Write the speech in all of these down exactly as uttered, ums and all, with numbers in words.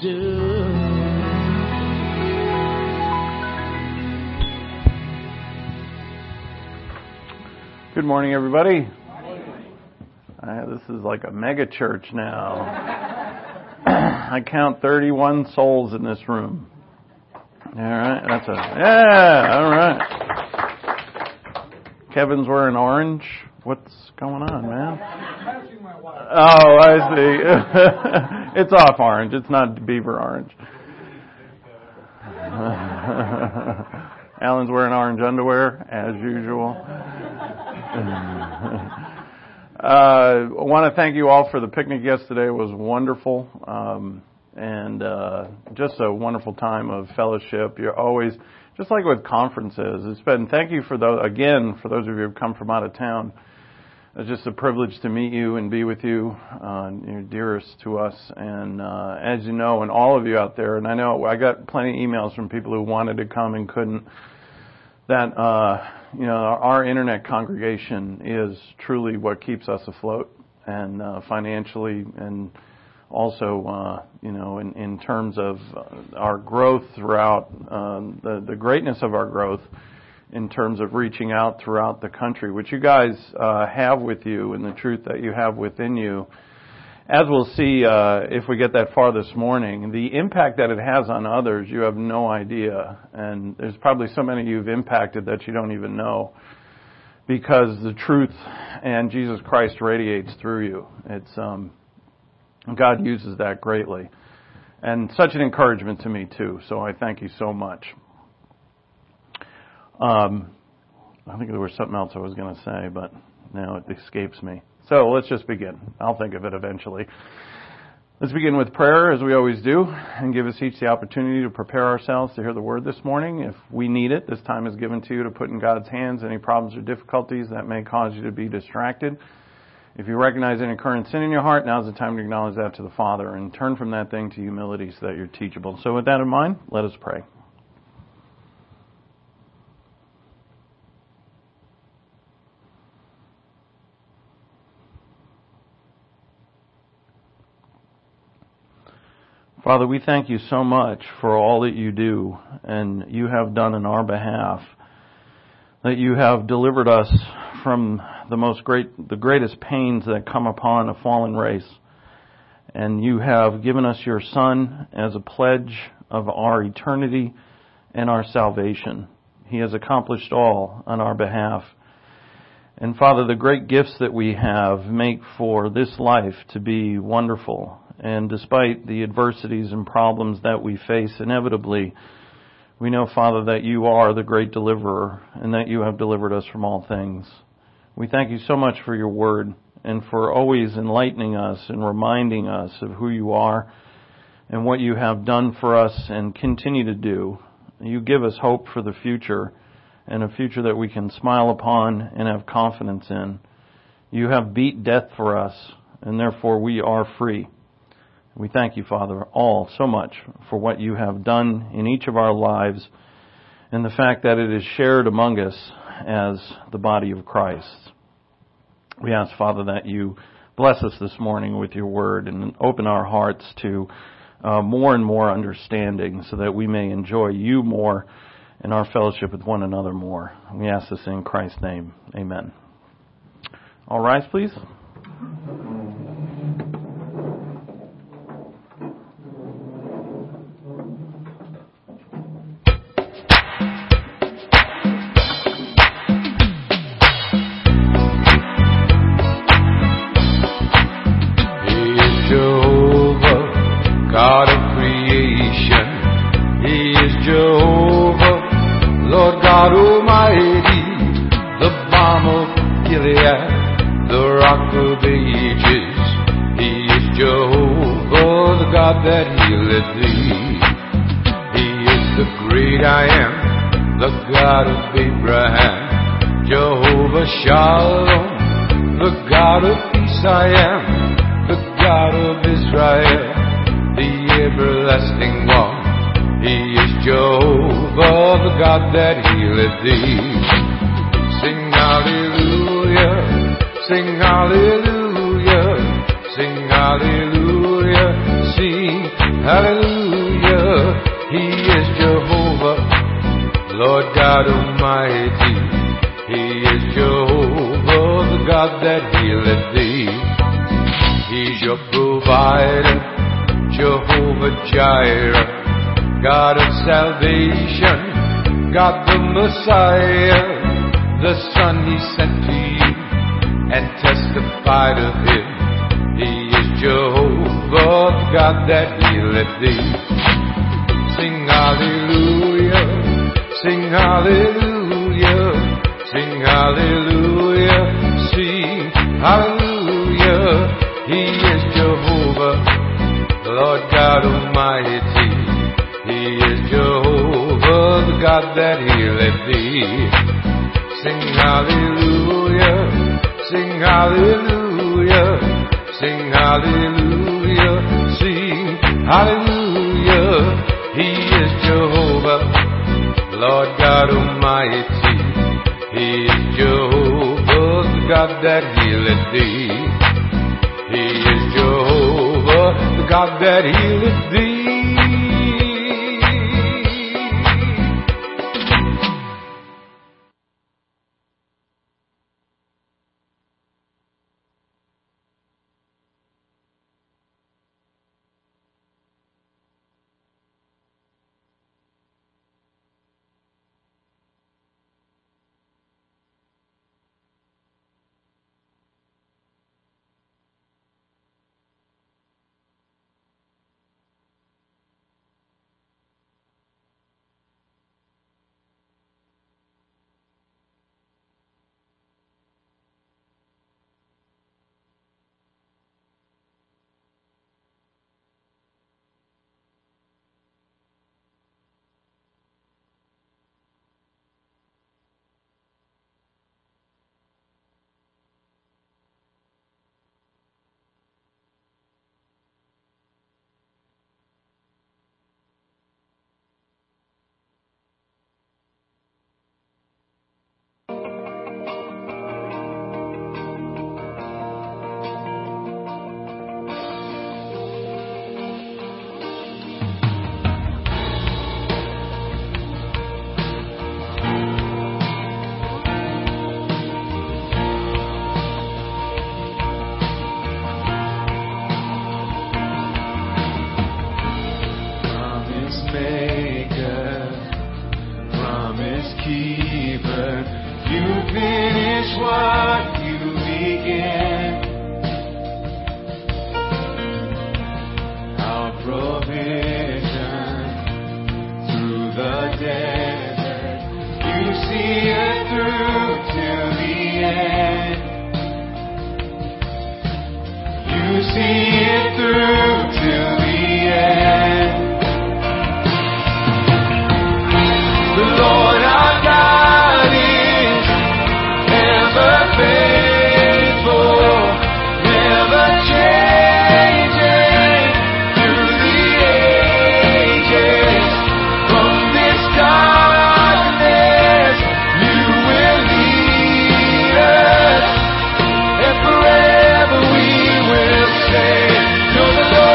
do. Good morning, everybody. Uh, this is like a mega church now. I count thirty-one souls in this room. All right, that's a yeah. All right. Kevin's wearing orange. What's going on, man? Oh, I see. It's off orange. It's not beaver orange. Alan's wearing orange underwear as usual. uh, I want to thank you all for the picnic yesterday. It was wonderful, um, and uh, just a wonderful time of fellowship. You're always, just like with conferences, it's been, thank you for those, again, for those of you who have come from out of town. It's just a privilege to meet you and be with you. Uh, you're dearest to us, and uh, as you know, and all of you out there, and I know I got plenty of emails from people who wanted to come and couldn't, that, uh, you know, our internet congregation is truly what keeps us afloat, and uh, financially, and also, uh, you know, in, in terms of our growth throughout, um, the, the greatness of our growth in terms of reaching out throughout the country, which you guys uh, have with you, and the truth that you have within you. As we'll see uh, if we get that far this morning, the impact that it has on others, you have no idea. And there's probably so many you've impacted that you don't even know, because the truth and Jesus Christ radiates through you. It's um, God uses that greatly. And such an encouragement to me, too. So I thank you so much. Um, I think there was something else I was going to say, but now it escapes me. So let's just begin. I'll think of it eventually. Let's begin with prayer, as we always do, and give us each the opportunity to prepare ourselves to hear the word this morning. If we need it, this time is given to you to put in God's hands any problems or difficulties that may cause you to be distracted. If you recognize any current sin in your heart, now's the time to acknowledge that to the Father and turn from that thing to humility so that you're teachable. So with that in mind, let us pray. Father, we thank you so much for all that you do and you have done in our behalf, that you have delivered us from the most great, the greatest pains that come upon a fallen race. And you have given us your Son as a pledge of our eternity and our salvation. He has accomplished all on our behalf. And Father, the great gifts that we have make for this life to be wonderful. And despite the adversities and problems that we face inevitably, we know, Father, that you are the great deliverer and that you have delivered us from all things. We thank you so much for your word and for always enlightening us and reminding us of who you are and what you have done for us and continue to do. You give us hope for the future, and a future that we can smile upon and have confidence in. You have beat death for us, and therefore we are free. We thank you, Father, all so much for what you have done in each of our lives and the fact that it is shared among us as the body of Christ. We ask, Father, that you bless us this morning with your word and open our hearts to uh, more and more understanding so that we may enjoy you more and our fellowship with one another more. We ask this in Christ's name. Amen. All rise, please. God of creation, He is Jehovah, Lord God Almighty, the balm of Gilead, the rock of ages. He is Jehovah, the God that healeth thee. He is the great I am, the God of Abraham, Jehovah Shalom, the God of peace I am, the God of Israel, the everlasting one. He is Jehovah, the God that healeth thee. Sing hallelujah, sing hallelujah, sing hallelujah, sing Hallelujah, He is Jehovah, Lord God Almighty. He is Jehovah, the God that healeth thee. He's your provider, Jehovah Jireh, God of salvation, God the Messiah, the Son He sent to you and testified of Him. He is Jehovah, the God that healeth thee. Sing hallelujah, sing hallelujah, sing hallelujah, sing hallelujah. He is Jehovah, Lord God Almighty. He is Jehovah, the God that healeth thee. Sing hallelujah, sing hallelujah, sing hallelujah, sing hallelujah. He is Jehovah, Lord God Almighty. He is Jehovah, the God that healeth thee. He is Jehovah, the God that healeth thee. Forever we will say, you're the Lord.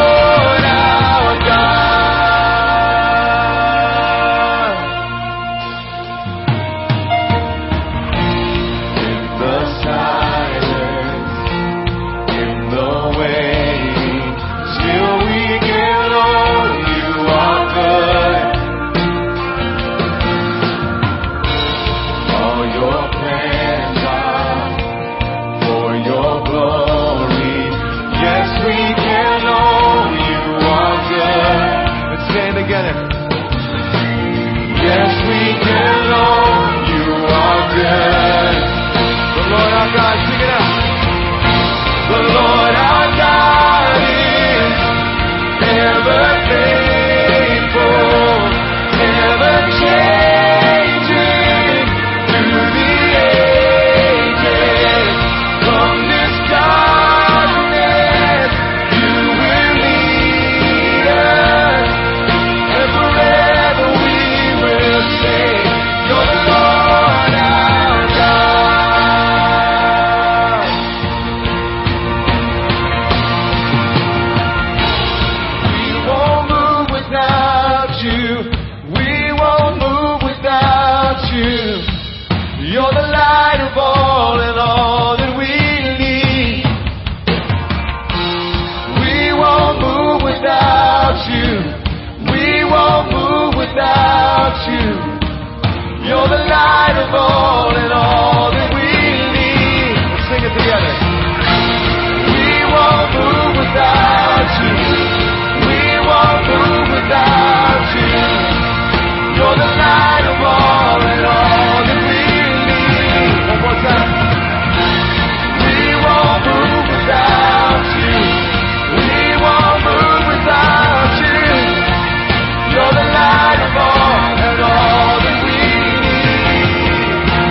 you. You're the light of all and all that we need. Let's sing it together. We won't move without you. We won't move without you. You're the light of all and all that we need. One more time. We won't move without you. We won't move without you. You're the light of all and all that we need.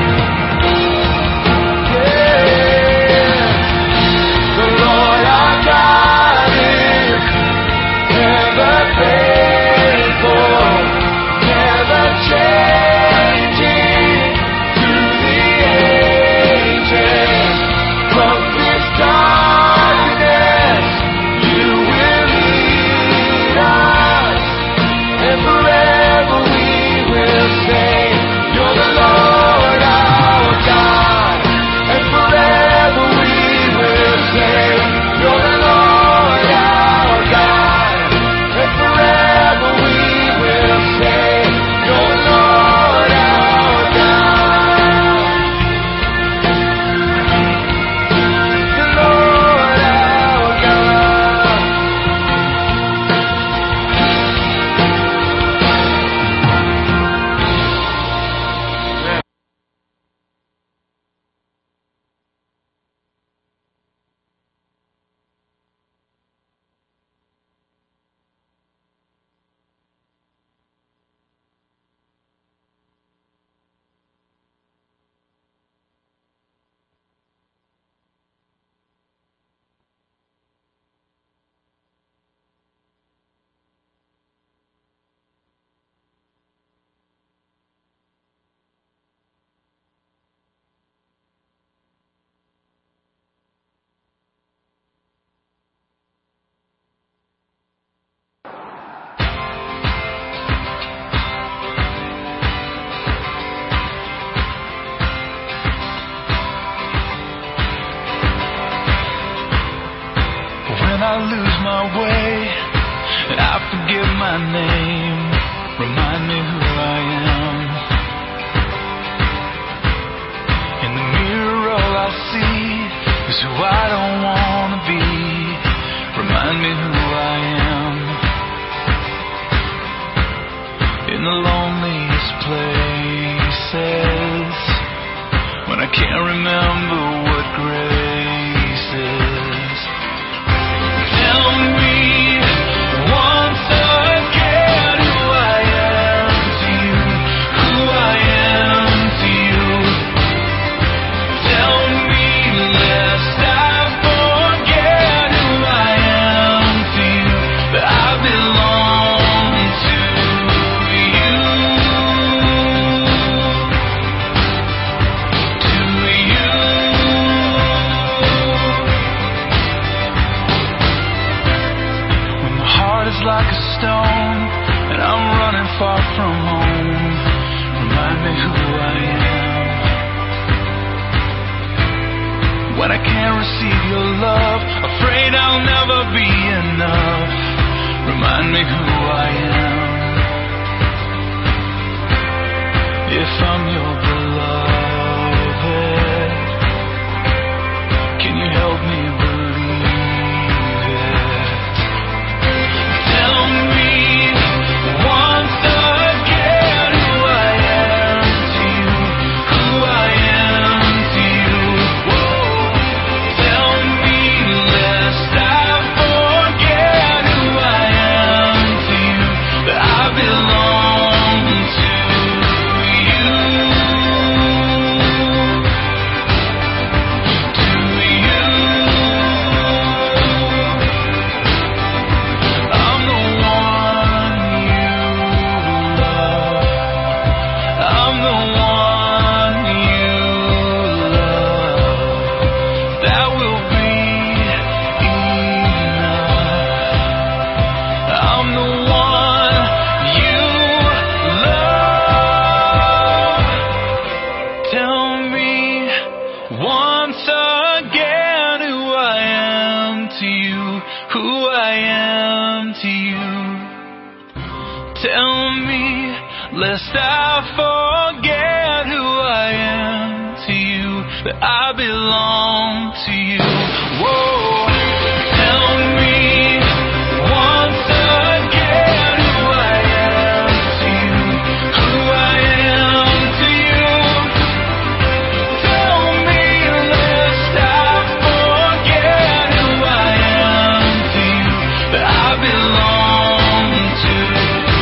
Yeah. The Lord our God is never faithful, never changing to the ages. From this darkness, you will lead us, and forever we will say, you're the Lord our God, and forever we will say, you're the Lord our God, and forever we will say, you're the Lord our God, the Lord our God. When I lose my way and I forget my name, remind me who I am. In the mirror all I see is who I don't want to be. Remind me who I am. In the loneliest places, when I can't remember what grace is. Tell me once again who I am to you, who I am to you. Tell me lest I forget who I am to you, that I belong to you, to you. When my heart is like a stone and I'm running far from home, remind me who I am. When I can't receive your love, afraid I'll never be enough, remind me who I am. If I'm your beloved, can you help me believe it? Tell me once again who I am to you, who I am to you. Tell me lest I forget who I am to you, that I belong to you. Tell me, lest I forget who I am to you, that I belong to you. Whoa, tell me once again who I am to you, who I am to you. Tell me, lest I forget who I am to you, that I belong to you.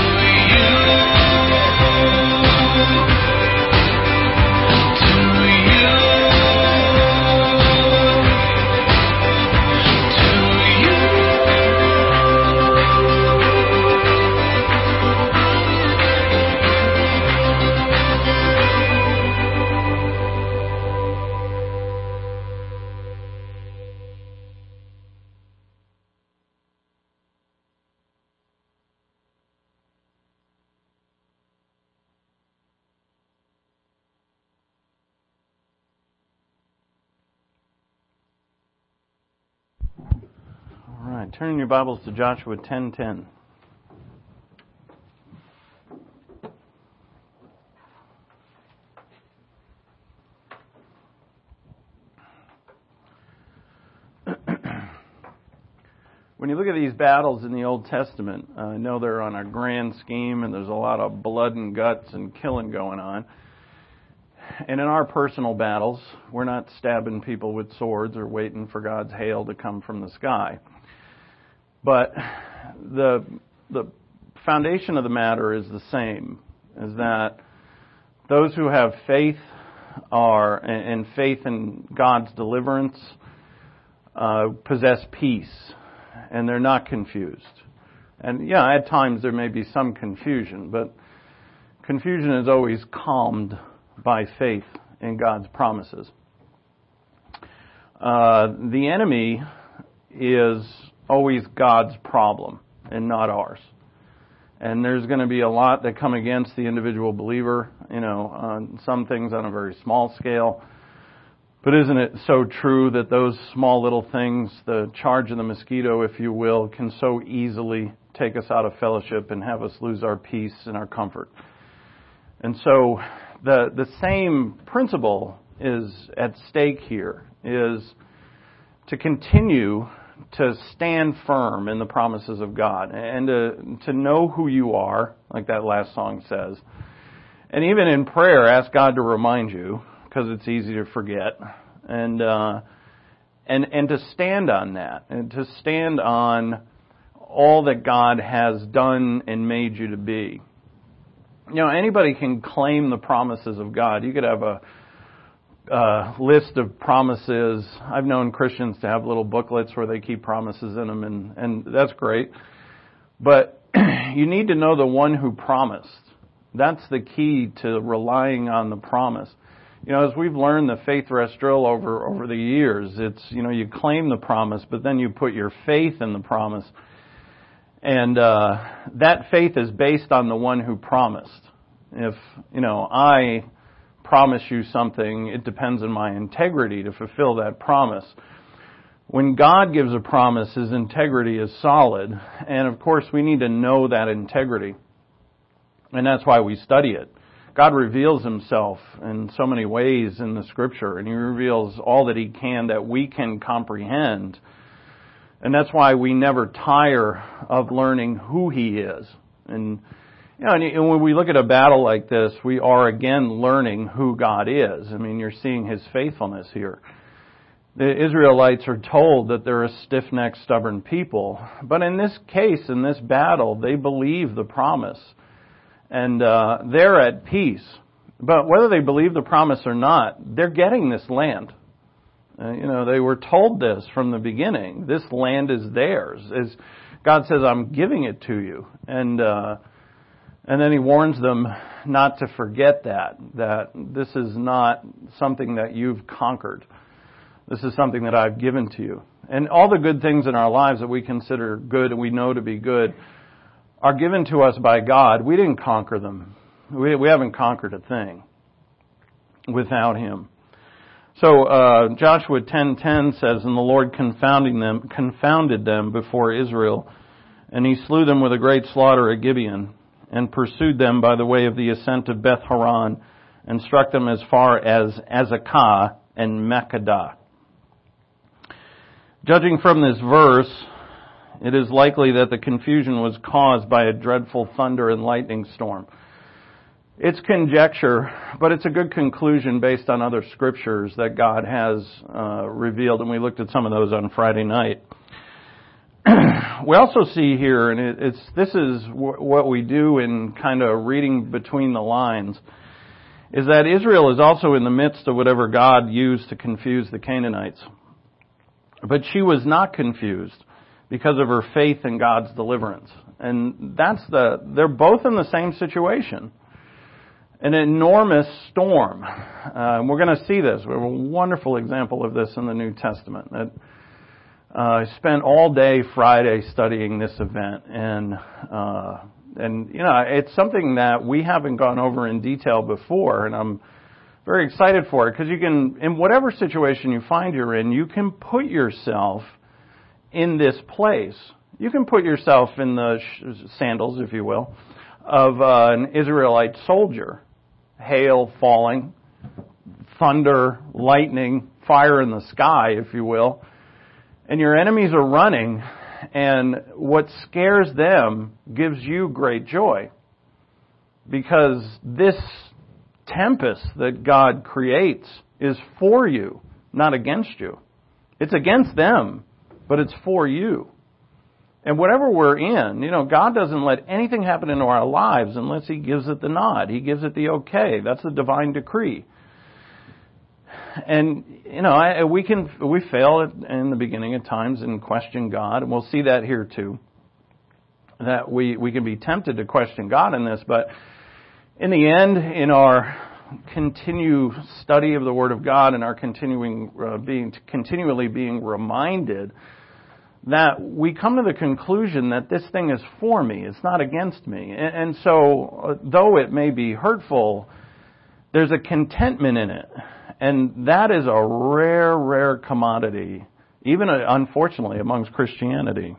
Turn your Bibles to Joshua ten ten. When you look at these battles in the Old Testament, uh, I know they're on a grand scheme and there's a lot of blood and guts and killing going on. And in our personal battles, we're not stabbing people with swords or waiting for God's hail to come from the sky. But the the foundation of the matter is the same, is that those who have faith are and faith in God's deliverance uh, possess peace, and they're not confused. And yeah, at times there may be some confusion, but confusion is always calmed by faith in God's promises. Uh, the enemy is always God's problem and not ours. And there's going to be a lot that come against the individual believer, you know, on some things on a very small scale. But isn't it so true that those small little things, the charge of the mosquito, if you will, can so easily take us out of fellowship and have us lose our peace and our comfort? And so the the same principle is at stake here, is to continue to stand firm in the promises of God and to, to know who you are, like that last song says. And even in prayer, ask God to remind you, because it's easy to forget. And, uh, and, and to stand on that, and to stand on all that God has done and made you to be. You know, anybody can claim the promises of God. You could have a Uh, list of promises. I've known Christians to have little booklets where they keep promises in them, and, and that's great. But you need to know the one who promised. That's the key to relying on the promise. You know, as we've learned the faith rest drill over, over the years, it's, you know, you claim the promise, but then you put your faith in the promise. And uh, that faith is based on the one who promised. If, you know, I promise you something, it depends on my integrity to fulfill that promise. When God gives a promise, His integrity is solid. And of course, we need to know that integrity. And that's why we study it. God reveals Himself in so many ways in the Scripture, and He reveals all that He can that we can comprehend. And that's why we never tire of learning who He is. And You know, and when we look at a battle like this, we are again learning who God is. I mean, you're seeing His faithfulness here. The Israelites are told that they're a stiff-necked, stubborn people. But in this case, in this battle, they believe the promise. And uh, they're at peace. But whether they believe the promise or not, they're getting this land. Uh, you know, they were told this from the beginning. This land is theirs. As God says, I'm giving it to you. And uh And then He warns them not to forget that, that this is not something that you've conquered. This is something that I've given to you. And all the good things in our lives that we consider good and we know to be good are given to us by God. We didn't conquer them. We, we haven't conquered a thing without Him. So uh, Joshua ten ten says, "And the Lord confounding them, confounded them before Israel, and He slew them with a great slaughter at Gibeon. and pursued them by the way of the ascent of Beth Horon, and struck them as far as Azekah and Makkedah. Judging from this verse, it is likely that the confusion was caused by a dreadful thunder and lightning storm. It's conjecture, but it's a good conclusion based on other scriptures that God has uh, revealed, and we looked at some of those on Friday night. We also see here, and it, it's this is w- what we do in kind of reading between the lines, is that Israel is also in the midst of whatever God used to confuse the Canaanites. But she was not confused because of her faith in God's deliverance. And that's the, they're both in the same situation. An enormous storm. Uh, we're going to see this. We have a wonderful example of this in the New Testament. That, uh, I spent all day Friday studying this event, and uh, and you know it's something that we haven't gone over in detail before, and I'm very excited for it because you can, in whatever situation you find you're in, you can put yourself in this place. You can put yourself in the sandals, if you will, of uh, an Israelite soldier. Hail falling, thunder, lightning, fire in the sky, if you will. And your enemies are running, and what scares them gives you great joy. Because this tempest that God creates is for you, not against you. It's against them, but it's for you. And whatever we're in, you know, God doesn't let anything happen into our lives unless He gives it the nod. He gives it the okay. That's the divine decree. And, you know, I, we can, we fail in the beginning at times and question God, and we'll see that here too. That we, we can be tempted to question God in this, but in the end, in our continued study of the Word of God and our continuing, uh, being, continually being reminded that we come to the conclusion that this thing is for me, it's not against me. And, and so, uh, though it may be hurtful, there's a contentment in it. And that is a rare, rare commodity, even uh, unfortunately amongst Christianity.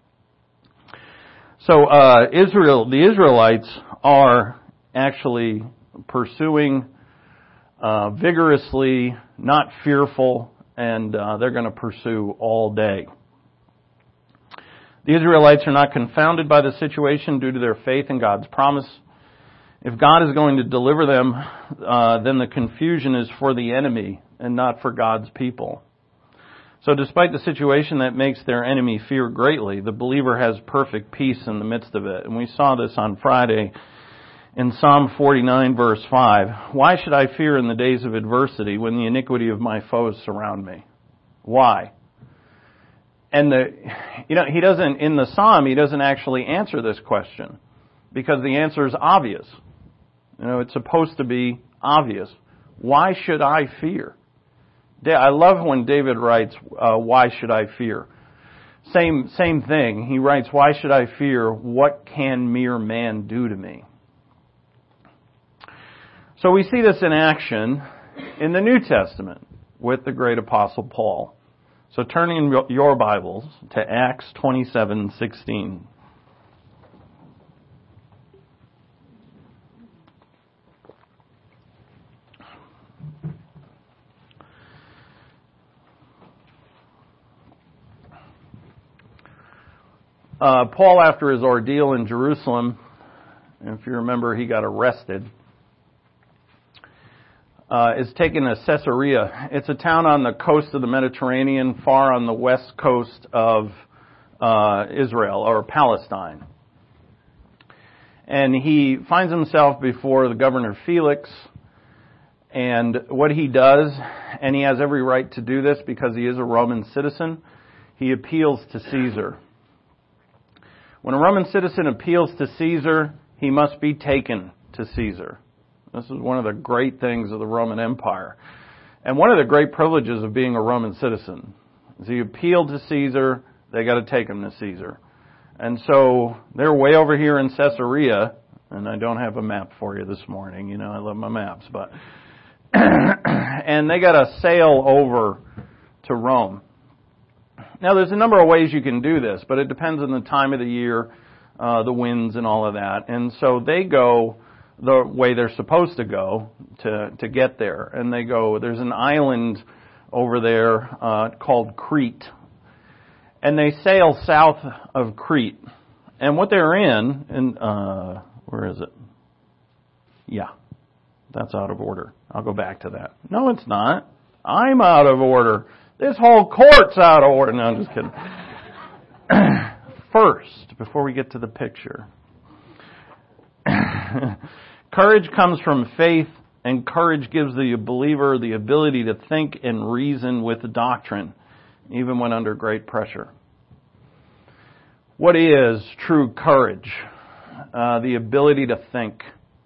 So, uh, Israel, the Israelites are actually pursuing uh, vigorously, not fearful, and uh, they're going to pursue all day. The Israelites are not confounded by the situation due to their faith in God's promise. If God is going to deliver them, uh, then the confusion is for the enemy and not for God's people. So despite the situation that makes their enemy fear greatly, the believer has perfect peace in the midst of it. And we saw this on Friday in Psalm forty-nine, verse five. Why should I fear in the days of adversity when the iniquity of my foes surround me? Why? And the, you know, he doesn't, in the Psalm, he doesn't actually answer this question because the answer is obvious. You know, it's supposed to be obvious. Why should I fear? I love when David writes, uh, why should I fear? Same, same thing. He writes, why should I fear? What can mere man do to me? So we see this in action in the New Testament with the great apostle Paul. So turn in your Bibles to Acts twenty-seven sixteen. Uh, Paul, after his ordeal in Jerusalem, if you remember, he got arrested. Uh, is taken to Caesarea. It's a town on the coast of the Mediterranean, far on the west coast of uh, Israel, or Palestine. And he finds himself before the governor Felix, and what he does, and he has every right to do this because he is a Roman citizen, he appeals to Caesar. When a Roman citizen appeals to Caesar, he must be taken to Caesar. This is one of the great things of the Roman Empire. And one of the great privileges of being a Roman citizen is you appeal to Caesar, they got to take him to Caesar. And so they're way over here in Caesarea, and I don't have a map for you this morning. You know, I love my maps, but and they got to sail over to Rome. Now, there's a number of ways you can do this, but it depends on the time of the year. uh, the winds and all of that. And so they go the way they're supposed to go to, to get there. And they go, there's an island over there uh, called Crete. And they sail south of Crete. And what they're in, and uh, where is it? Yeah, that's out of order. I'll go back to that. No, it's not. I'm out of order. This whole court's out of order. No, I'm just kidding. First, before we get to the picture, courage comes from faith, and courage gives the believer the ability to think and reason with doctrine, even when under great pressure. What is true courage? Uh, the ability to think,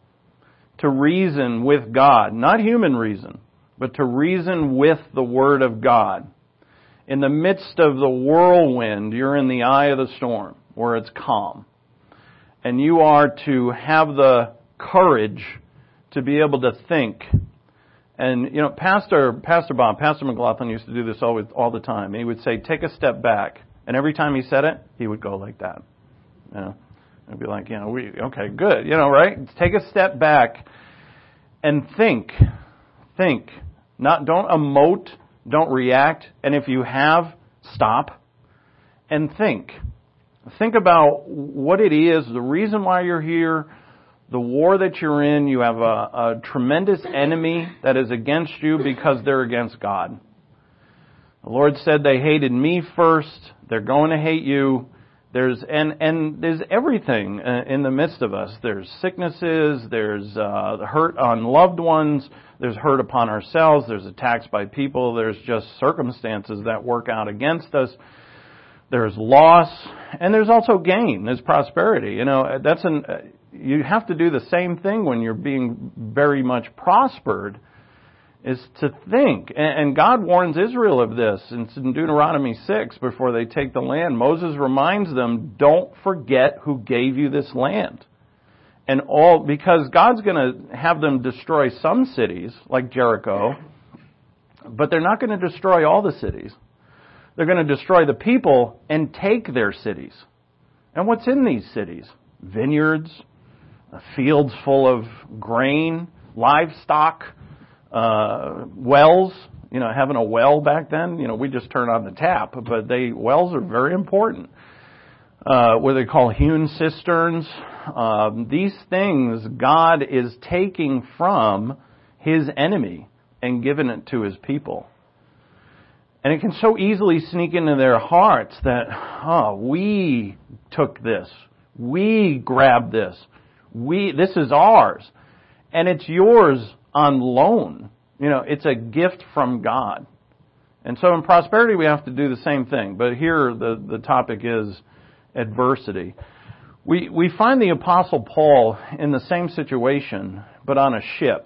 to reason with God, not human reason, but to reason with the Word of God. In the midst of the whirlwind, you're in the eye of the storm, where it's calm. And you are to have the courage to be able to think. And, you know, Pastor Pastor Bob, Pastor McLaughlin used to do this always, all the time. He would say, take a step back. And every time he said it, he would go like that. You know, I'd be like, you know, we, okay, good. You know, right? Take a step back and think. Think. Not, don't emote. Don't react. And if you have, stop and think. Think about what it is, the reason why you're here, the war that you're in. You have a, a tremendous enemy that is against you because they're against God. The Lord said they hated me first. They're going to hate you. There's and and there's everything in the midst of us. There's sicknesses. There's uh, hurt on loved ones. There's hurt upon ourselves. There's attacks by people. There's just circumstances that work out against us. There's loss, and there's also gain. There's prosperity. You know, that's an you have to do the same thing when you're being very much prospered. Is to think. And God warns Israel of this. It's in Deuteronomy six, before they take the land. Moses reminds them, don't forget who gave you this land. And all, because God's going to have them destroy some cities, like Jericho, but they're not going to destroy all the cities. They're going to destroy the people and take their cities. And what's in these cities? Vineyards, fields full of grain, livestock, Uh, wells, you know, having a well back then, you know, we just turn on the tap, but they, wells are very important. Uh, what they call hewn cisterns. Um, these things God is taking from His enemy and giving it to His people. And it can so easily sneak into their hearts that, oh, we took this. We grabbed this. We, this is ours. And it's yours on loan. You know, it's a gift from God. And so in prosperity we have to do the same thing. But here the, the topic is adversity. We we find the Apostle Paul in the same situation, but on a ship.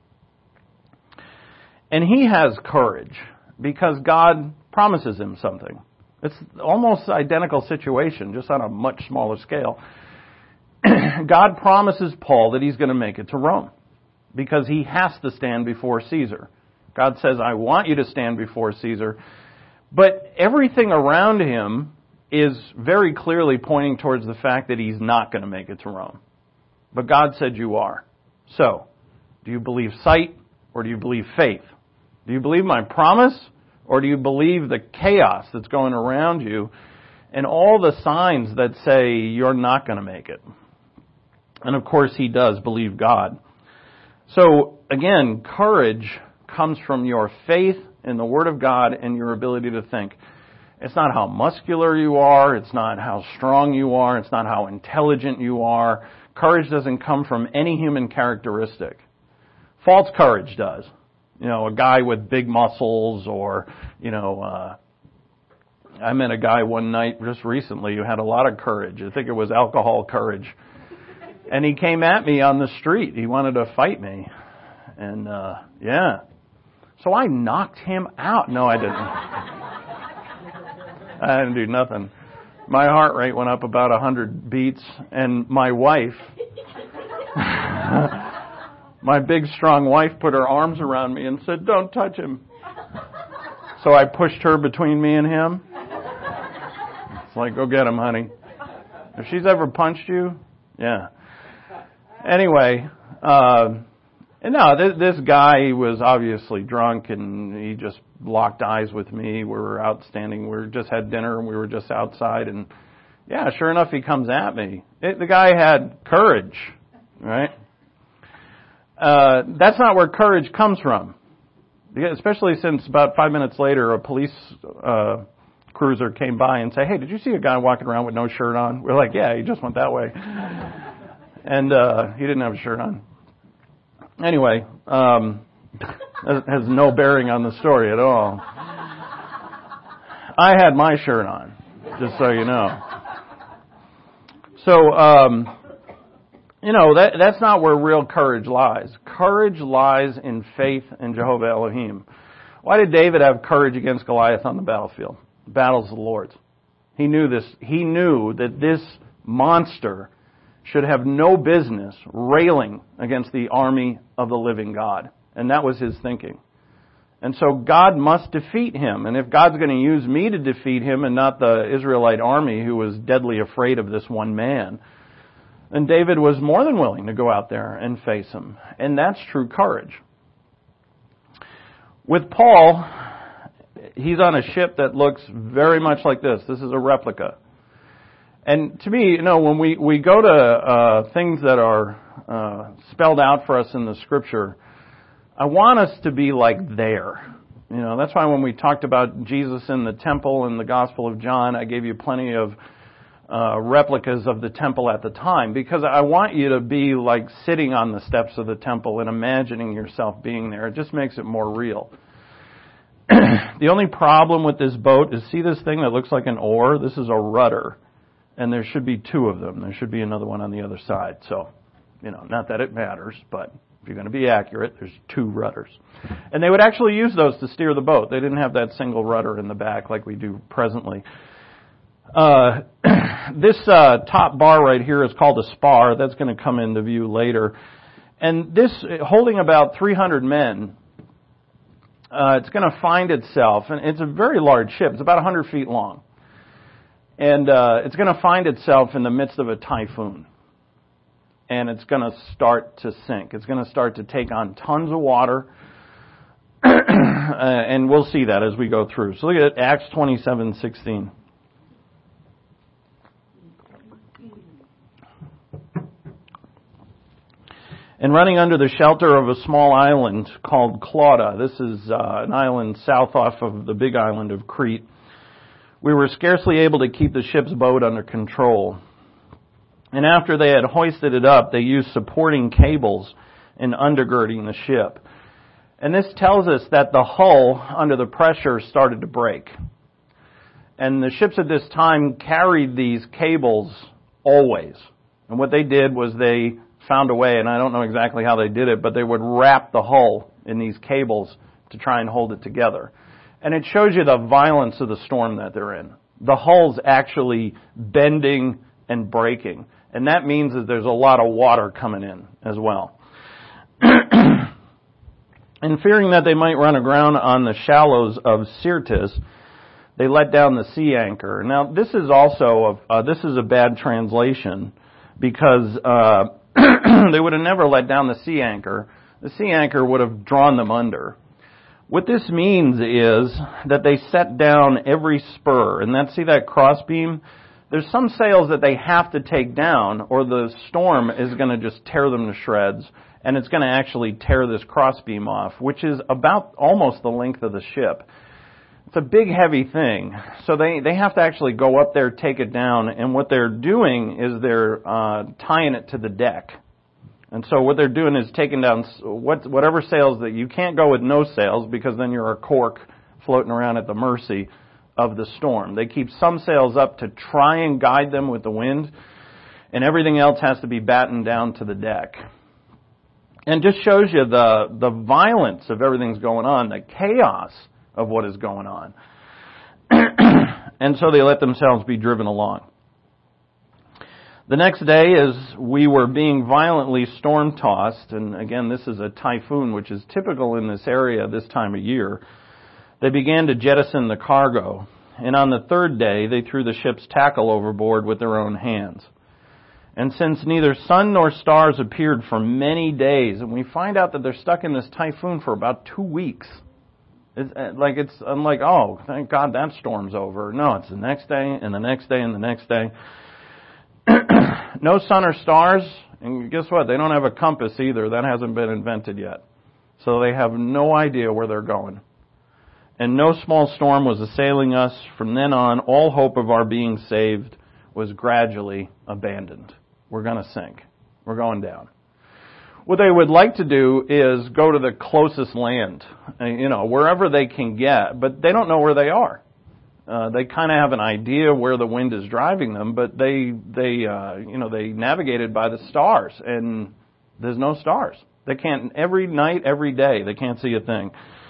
And he has courage because God promises him something. It's almost identical situation, just on a much smaller scale. God promises Paul that he's going to make it to Rome, because he has to stand before Caesar. God says, I want you to stand before Caesar. But everything around him is very clearly pointing towards the fact that he's not going to make it to Rome. But God said you are. So, do you believe sight or do you believe faith? Do you believe my promise or do you believe the chaos that's going around you and all the signs that say you're not going to make it? And of course he does believe God. So, again, courage comes from your faith in the Word of God and your ability to think. It's not how muscular you are. It's not how strong you are. It's not how intelligent you are. Courage doesn't come from any human characteristic. False courage does. You know, a guy with big muscles or, you know, uh, I met a guy one night just recently who had a lot of courage. I think it was alcohol courage. And he came at me on the street. He wanted to fight me. And, uh, yeah. So I knocked him out. No, I didn't. I didn't do nothing. My heart rate went up about a hundred beats. And my wife, my big, strong wife, put her arms around me and said, don't touch him. So I pushed her between me and him. It's like, go get him, honey. If she's ever punched you, yeah. Anyway, uh, and no, this, this guy was obviously drunk, and he just locked eyes with me. We were out standing. We were just had dinner, and we were just outside, and yeah, sure enough, he comes at me. It, the guy had courage, right? Uh, that's not where courage comes from. Especially since about five minutes later, a police uh, cruiser came by and said, "Hey, did you see a guy walking around with no shirt on?" We're like, "Yeah, he just went that way." And uh, he didn't have a shirt on. Anyway, um, that has no bearing on the story at all. I had my shirt on, just so you know. So, um, you know, that that's not where real courage lies. Courage lies in faith in Jehovah Elohim. Why did David have courage against Goliath on the battlefield? The battle's the Lord's. He knew this. He knew that this monster should have no business railing against the army of the living God. And that was his thinking. And so God must defeat him. And if God's going to use me to defeat him and not the Israelite army who was deadly afraid of this one man, then David was more than willing to go out there and face him. And that's true courage. With Paul, he's on a ship that looks very much like this. This is a replica. And to me, you know, when we, we go to uh, things that are uh, spelled out for us in the Scripture, I want us to be like there. You know, that's why when we talked about Jesus in the temple in the Gospel of John, I gave you plenty of uh, replicas of the temple at the time, because I want you to be like sitting on the steps of the temple and imagining yourself being there. It just makes it more real. The only problem with this boat is, see this thing that looks like an oar? This is a rudder. And there should be two of them. There should be another one on the other side. So, you know, not that it matters, but if you're going to be accurate, there's two rudders. And they would actually use those to steer the boat. They didn't have that single rudder in the back like we do presently. Uh, this uh, top bar right here is called a spar. That's going to come into view later. And this, holding about three hundred men, uh, it's going to find itself, and it's a very large ship. It's about one hundred feet long. And uh, it's going to find itself in the midst of a typhoon. And it's going to start to sink. It's going to start to take on tons of water. uh, and we'll see that as we go through. So look at Acts twenty-seven sixteen. And running under the shelter of a small island called Clauda. This is uh, an island south off of the big island of Crete. We were scarcely able to keep the ship's boat under control. And after they had hoisted it up, they used supporting cables in undergirding the ship. And this tells us that the hull, under the pressure, started to break. And the ships at this time carried these cables always. And what they did was they found a way, and I don't know exactly how they did it, but they would wrap the hull in these cables to try and hold it together. And it shows you the violence of the storm that they're in. The hull's actually bending and breaking. And that means that there's a lot of water coming in as well. And fearing that they might run aground on the shallows of Syrtis, they let down the sea anchor. Now, this is also a, uh, this is a bad translation, because uh, they would have never let down the sea anchor. The sea anchor would have drawn them under. What this means is that they set down every spur. And that, see that crossbeam? There's some sails that they have to take down, or the storm is going to just tear them to shreds, and it's going to actually tear this crossbeam off, which is about almost the length of the ship. It's a big, heavy thing. So they, they have to actually go up there, take it down, and what they're doing is they're uh, tying it to the deck. And so what they're doing is taking down what, whatever sails that you can't go with no sails, because then you're a cork floating around at the mercy of the storm. They keep some sails up to try and guide them with the wind, and everything else has to be battened down to the deck. And just shows you the, the violence of everything's going on, the chaos of what is going on. And so they let themselves be driven along. The next day, as we were being violently storm-tossed, and again, this is a typhoon, which is typical in this area this time of year, they began to jettison the cargo. and on the third day they threw the ship's tackle overboard with their own hands. And since neither sun nor stars appeared for many days, and we find out that they're stuck in this typhoon for about two weeks. It's like it's, I'm like, oh, thank God that storm's over. No, it's the next day, and the next day, and the next day. No sun or stars, and guess what? They don't have a compass either. That hasn't been invented yet. So they have no idea where they're going. And no small storm was assailing us. From then on, all hope of our being saved was gradually abandoned. We're going to sink. We're going down. What they would like to do is go to the closest land, you know, wherever they can get, but they don't know where they are. Uh, they kind of have an idea where the wind is driving them, but they, they, uh, you know, they navigated by the stars, and there's no stars. They can't, every night, every day, they can't see a thing.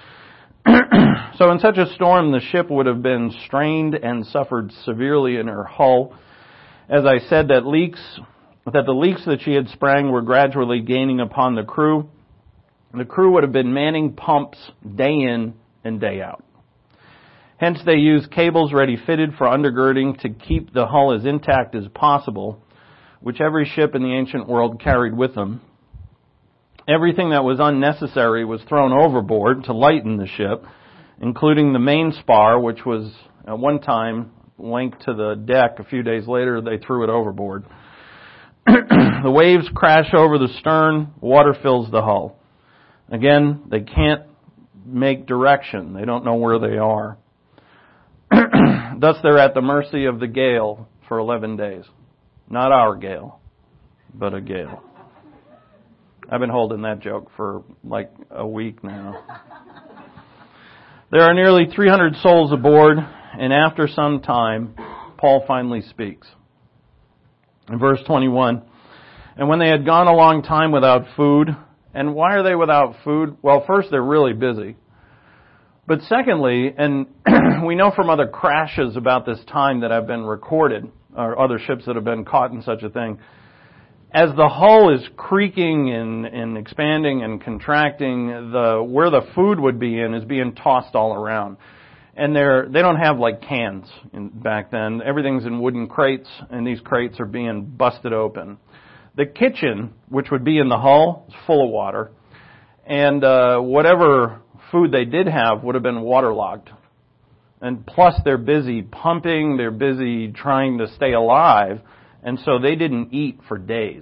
So in such a storm, the ship would have been strained and suffered severely in her hull. As I said, that leaks, that the leaks that she had sprang were gradually gaining upon the crew. The crew would have been manning pumps day in and day out. Hence they used cables ready fitted for undergirding to keep the hull as intact as possible, which every ship in the ancient world carried with them. Everything that was unnecessary was thrown overboard to lighten the ship, including the main spar, which was at one time linked to the deck. A few days later, they threw it overboard. The waves crash over the stern, water fills the hull. Again, they can't make direction. They don't know where they are. Thus, they're at the mercy of the gale for eleven days. Not our gale, but a gale. I've been holding that joke for like a week now. There are nearly three hundred souls aboard, and after some time, Paul finally speaks. In verse twenty-one, and when they had gone a long time without food, and why are they without food? Well, first, they're really busy. But secondly, and we know from other crashes about this time that have been recorded, or other ships that have been caught in such a thing, as the hull is creaking and, and expanding and contracting, the where the food would be in is being tossed all around. And they're, they don't have like cans in, back then. Everything's in wooden crates, and these crates are being busted open. The kitchen, which would be in the hull, is full of water. And uh, whatever food they did have would have been waterlogged. And plus they're busy pumping, they're busy trying to stay alive, and so they didn't eat for days.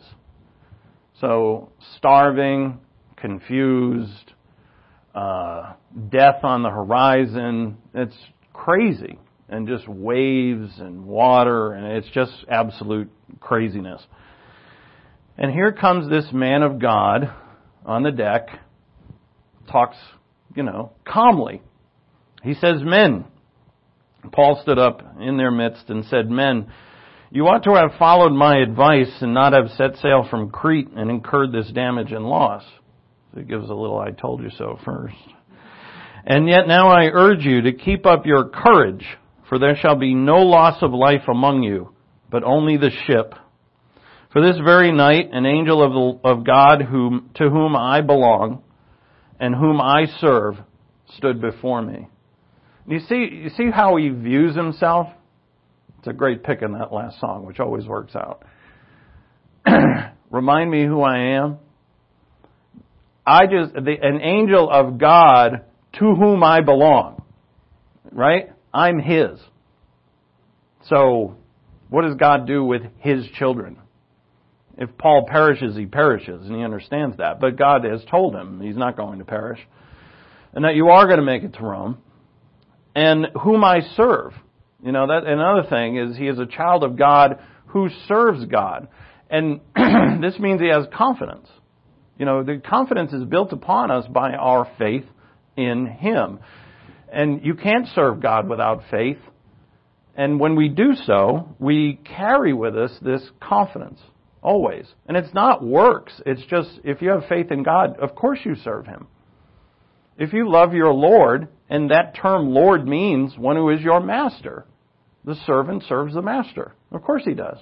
So starving, confused, uh, death on the horizon, it's crazy. And just waves and water, and it's just absolute craziness. And here comes this man of God on the deck, talks, you know, calmly. He says, men. Paul stood up in their midst and said, men, you ought to have followed my advice and not have set sail from Crete and incurred this damage and loss. So he gives a little I told you so first. And yet now I urge you to keep up your courage, for there shall be no loss of life among you, but only the ship. For this very night an angel of, the, of God whom, to whom I belong and whom I serve stood before me. You see, you see how he views himself? It's a great pick in that last song, which always works out. Remind me who I am. I just, the, an angel of God to whom I belong. Right? I'm His. So, what does God do with His children? If Paul perishes, he perishes, and he understands that. But God has told him he's not going to perish. And that you are going to make it to Rome. And whom I serve. You know, that another thing is he is a child of God who serves God. And this means he has confidence. You know, the confidence is built upon us by our faith in Him. And you can't serve God without faith. And when we do so, we carry with us this confidence. Always. And it's not works. It's just, if you have faith in God, of course you serve Him. If you love your Lord, and that term Lord means one who is your master. The servant serves the master. Of course he does.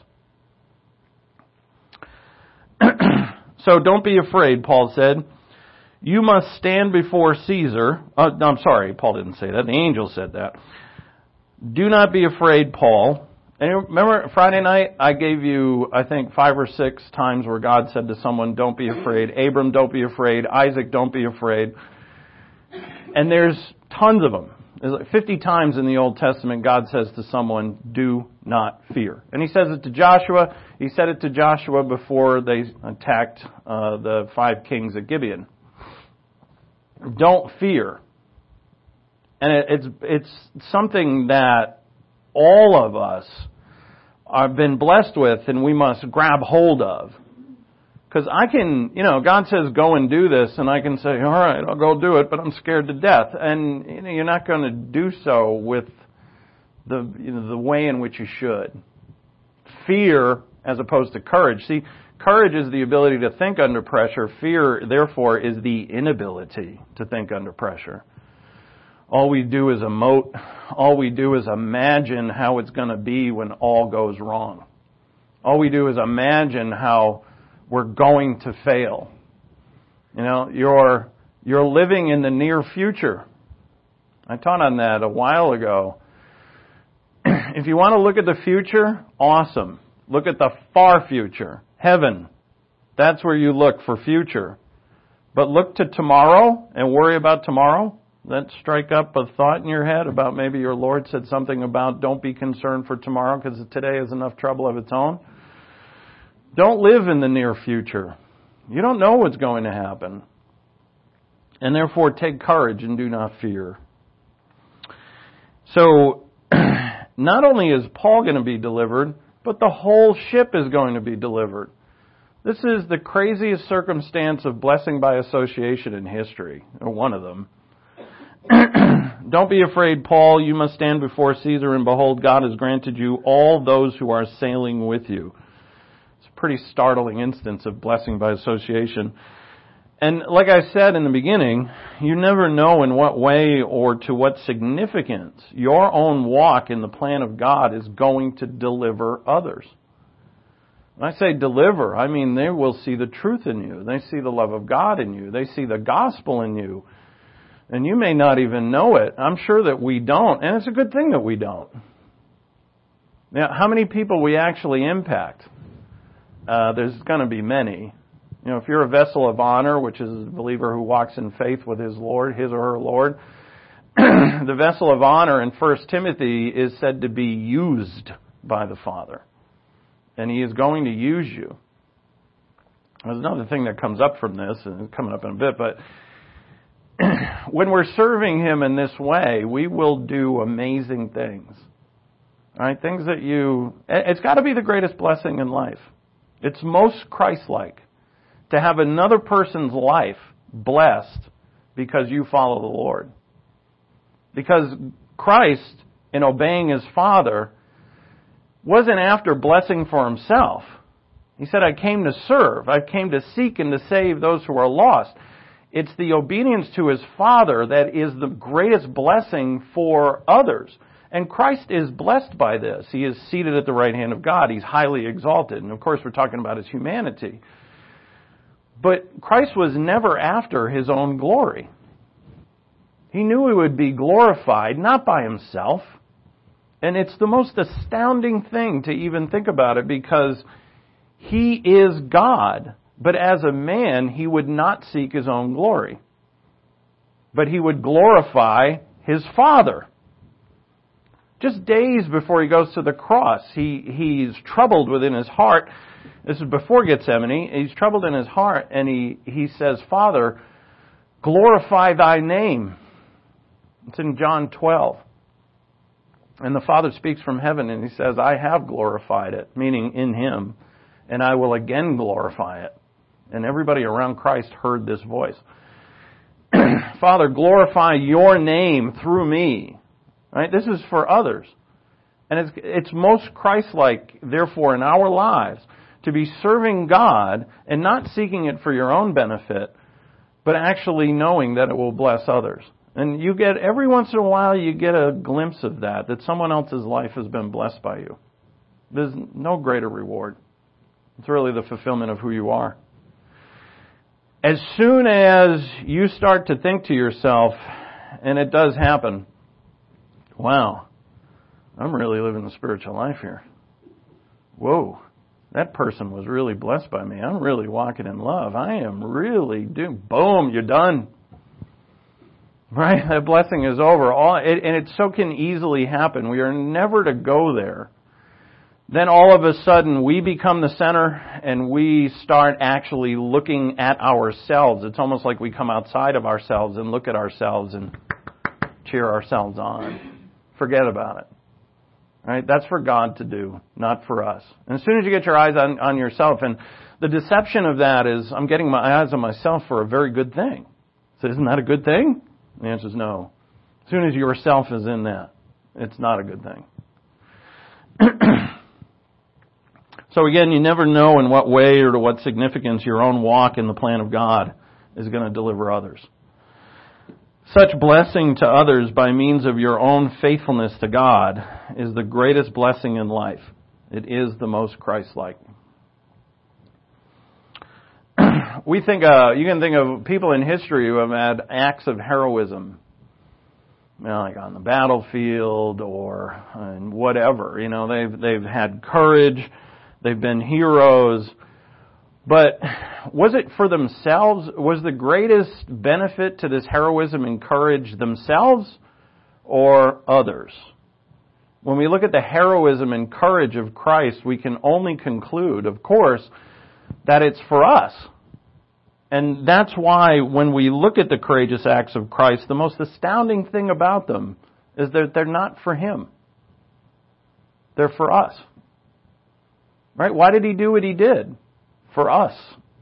So don't be afraid, Paul said. You must stand before Caesar. Uh, no, I'm sorry, Paul didn't say that. The angel said that. Do not be afraid, Paul. And remember Friday night, I gave you, I think, five or six times where God said to someone, don't be afraid. Abram, don't be afraid. Isaac, don't be afraid. And there's tons of them. There's like fifty times in the Old Testament God says to someone, do not fear. And he says it to Joshua. He said it to Joshua before they attacked uh, the five kings at Gibeon. Don't fear. And it, it's it's something that all of us have been blessed with and we must grab hold of. Because I can, you know, God says go and do this, and I can say, all right, I'll go do it, but I'm scared to death. And you know, you're not going to do so with the you know, the way in which you should. Fear as opposed to courage. See, courage is the ability to think under pressure. Fear, therefore, is the inability to think under pressure. All we do is emote. All we do is imagine how it's going to be when all goes wrong. All we do is imagine how we're going to fail. You know, you're you're living in the near future. I taught on that a while ago. If you want to look at the future, awesome. Look at the far future, heaven. That's where you look for future. But look to tomorrow and worry about tomorrow. That strike up a thought in your head about maybe your Lord said something about don't be concerned for tomorrow because today has enough trouble of its own. Don't live in the near future. You don't know what's going to happen. And therefore take courage and do not fear. So, not only is Paul going to be delivered, but the whole ship is going to be delivered. This is the craziest circumstance of blessing by association in history, or one of them. Don't be afraid, Paul. You must stand before Caesar, and behold, God has granted you all those who are sailing with you. It's a pretty startling instance of blessing by association. And like I said in the beginning, you never know in what way or to what significance your own walk in the plan of God is going to deliver others. When I say deliver, I mean they will see the truth in you. They see the love of God in you. They see the gospel in you. And you may not even know it. I'm sure that we don't. And it's a good thing that we don't. Now, how many people we actually impact? Uh, there's going to be many. You know, if you're a vessel of honor, which is a believer who walks in faith with his Lord, his or her Lord, the vessel of honor in First Timothy is said to be used by the Father. And He is going to use you. There's another thing that comes up from this, and it's coming up in a bit, but when we're serving Him in this way, we will do amazing things. All right, things that you... It's got to be the greatest blessing in life. It's most Christ-like to have another person's life blessed because you follow the Lord. Because Christ, in obeying His Father, wasn't after blessing for Himself. He said, I came to serve. I came to seek and to save those who are lost. It's the obedience to His Father that is the greatest blessing for others. And Christ is blessed by this. He is seated at the right hand of God. He's highly exalted. And of course, we're talking about His humanity. But Christ was never after His own glory. He knew He would be glorified, not by Himself. And it's the most astounding thing to even think about it, because He is God. But as a man, He would not seek His own glory. But He would glorify His Father. Just days before He goes to the cross, he he's troubled within His heart. This is before Gethsemane. He's troubled in His heart, and he, he says, Father, glorify Thy name. It's in John twelve. And the Father speaks from heaven, and He says, I have glorified it, meaning in Him, and I will again glorify it. And everybody around Christ heard this voice. Father, glorify Your name through me. Right? This is for others. And it's, it's most Christ-like, therefore, in our lives, to be serving God and not seeking it for your own benefit, but actually knowing that it will bless others. And you get, every once in a while, you get a glimpse of that, that someone else's life has been blessed by you. There's no greater reward. It's really the fulfillment of who you are. As soon as you start to think to yourself, and it does happen, wow, I'm really living the spiritual life here. Whoa, that person was really blessed by me. I'm really walking in love. I am really doing, boom, you're done. Right? That blessing is over. All, it, and it so can easily happen. We are never to go there. Then all of a sudden we become the center and we start actually looking at ourselves. It's almost like we come outside of ourselves and look at ourselves and cheer ourselves on. Forget about it. Right? That's for God to do, not for us. And as soon as you get your eyes on, on yourself, and the deception of that is, I'm getting my eyes on myself for a very good thing. So isn't that a good thing? The answer is no. As soon as yourself is in that, it's not a good thing. So again, you never know in what way or to what significance your own walk in the plan of God is going to deliver others. Such blessing to others by means of your own faithfulness to God is the greatest blessing in life. It is the most Christ-like. We think, uh, you can think of people in history who have had acts of heroism, you know, like on the battlefield or in whatever. You know, they've they've had courage, they've been heroes. But was it for themselves? Was the greatest benefit to this heroism and courage themselves or others? When we look at the heroism and courage of Christ, we can only conclude, of course, that it's for us. And that's why when we look at the courageous acts of Christ, the most astounding thing about them is that they're not for Him. They're for us. Right? Why did He do what He did? For us.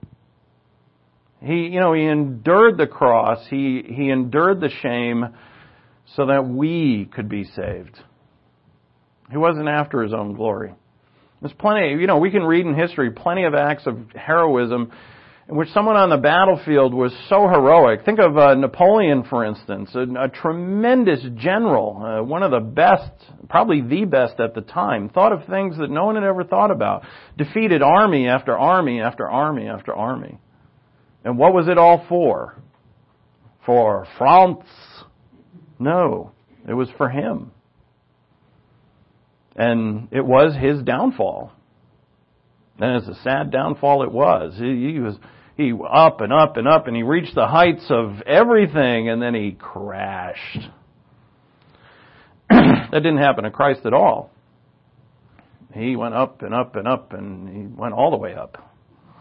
He, you know, He endured the cross. He, He endured the shame so that we could be saved. He wasn't after His own glory. There's plenty, you know, we can read in history plenty of acts of heroism in which someone on the battlefield was so heroic. Think of uh, Napoleon, for instance, a, a tremendous general, uh, one of the best, probably the best at the time, thought of things that no one had ever thought about, defeated army after army after army after army. And what was it all for? For France? No, it was for him. And it was his downfall. And it's a sad downfall it was. He, he was he up and up and up, and he reached the heights of everything, and then he crashed. That didn't happen to Christ at all. He went up and up and up, and he went all the way up.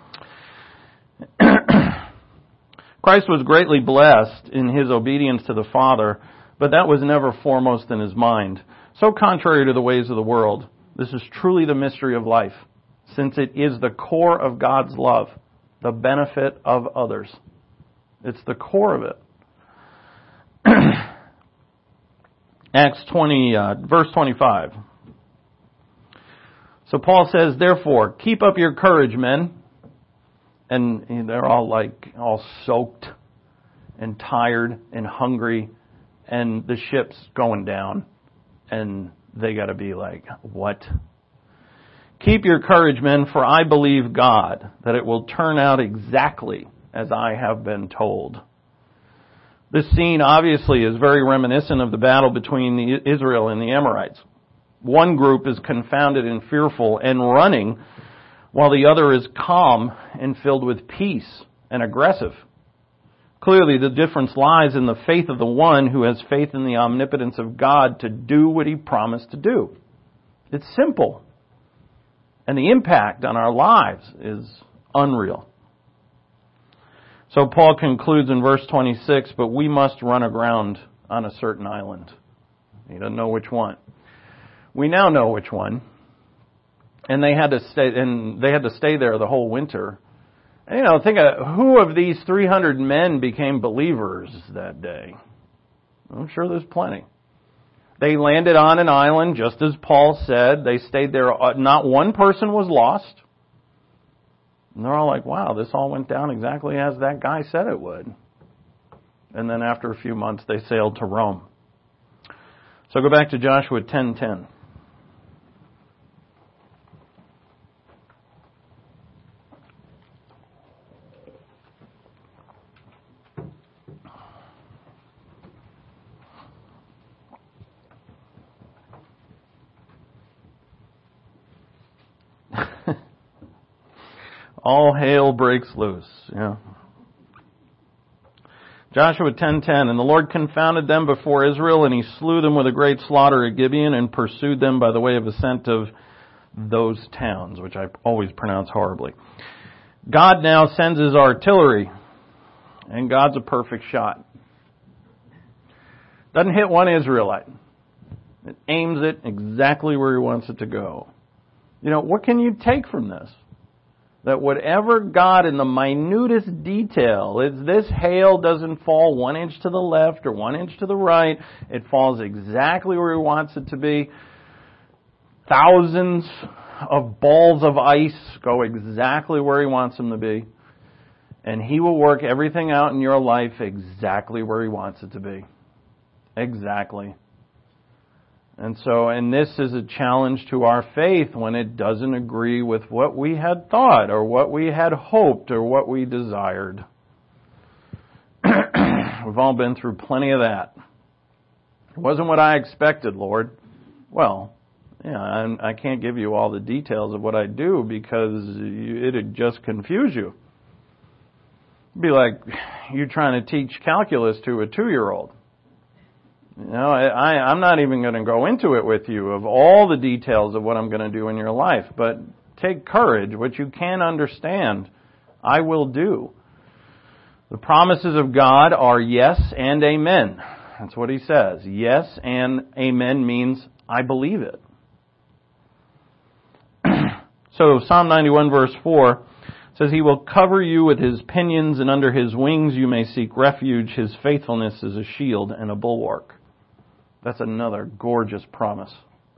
Christ was greatly blessed in His obedience to the Father, but that was never foremost in His mind. So contrary to the ways of the world, this is truly the mystery of life, since it is the core of God's love, the benefit of others. It's the core of it. Acts twenty, uh, verse twenty-five. So Paul says, therefore, keep up your courage, men. And they're all like, all soaked and tired and hungry, and the ship's going down. And they got to be like, what? Keep your courage, men, for I believe God that it will turn out exactly as I have been told. This scene obviously is very reminiscent of the battle between the Israel and the Amorites. One group is confounded and fearful and running, while the other is calm and filled with peace and aggressive. Clearly, the difference lies in the faith of the one who has faith in the omnipotence of God to do what He promised to do. It's simple. And the impact on our lives is unreal. So Paul concludes in verse twenty-six, but we must run aground on a certain island. He doesn't know which one. We now know which one. And they had to stay, and they had to stay there the whole winter. And, you know, think of who of these three hundred men became believers that day. I'm sure there's plenty. They landed on an island, just as Paul said. They stayed there. Not one person was lost. And they're all like, wow, this all went down exactly as that guy said it would. And then after a few months, they sailed to Rome. So go back to Joshua ten ten. All hail breaks loose. Yeah. Joshua ten ten, and the Lord confounded them before Israel, and he slew them with a great slaughter at Gibeon, and pursued them by the way of ascent of those towns, which I always pronounce horribly. God now sends his artillery, and God's a perfect shot. Doesn't hit one Israelite. It aims it exactly where he wants it to go. You know, what can you take from this? That whatever God in the minutest detail, is this hail doesn't fall one inch to the left or one inch to the right. It falls exactly where he wants it to be. Thousands of balls of ice go exactly where he wants them to be. And he will work everything out in your life exactly where he wants it to be. Exactly. And so, and this is a challenge to our faith when it doesn't agree with what we had thought or what we had hoped or what we desired. We've all been through plenty of that. It wasn't what I expected, Lord. Well, yeah, I'm, I can't give you all the details of what I do because it'd just confuse you. It'd be like you trying to teach calculus to a two-year-old. You know, I, I, I'm not even going to go into it with you of all the details of what I'm going to do in your life. But take courage. What you can understand, I will do. The promises of God are yes and amen. That's what he says. Yes and amen means I believe it. So Psalm ninety-one verse four says, he will cover you with his pinions, and under his wings you may seek refuge. His faithfulness is a shield and a bulwark. That's another gorgeous promise.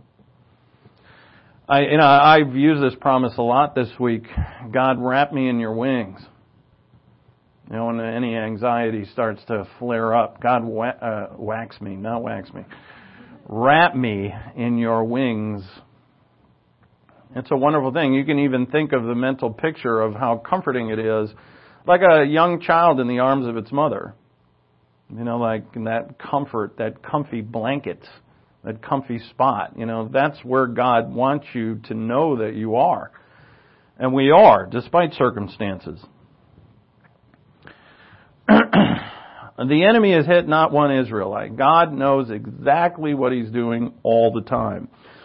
I, you know, I've used this promise a lot this week. God, wrap me in your wings. You know, when any anxiety starts to flare up, God, wa- uh, wax me, not wax me. Wrap me in your wings. It's a wonderful thing. You can even think of the mental picture of how comforting it is, like a young child in the arms of its mother. You know, like that comfort, that comfy blanket, that comfy spot. You know, that's where God wants you to know that you are. And we are, despite circumstances. The enemy has hit not one Israelite. God knows exactly what he's doing all the time.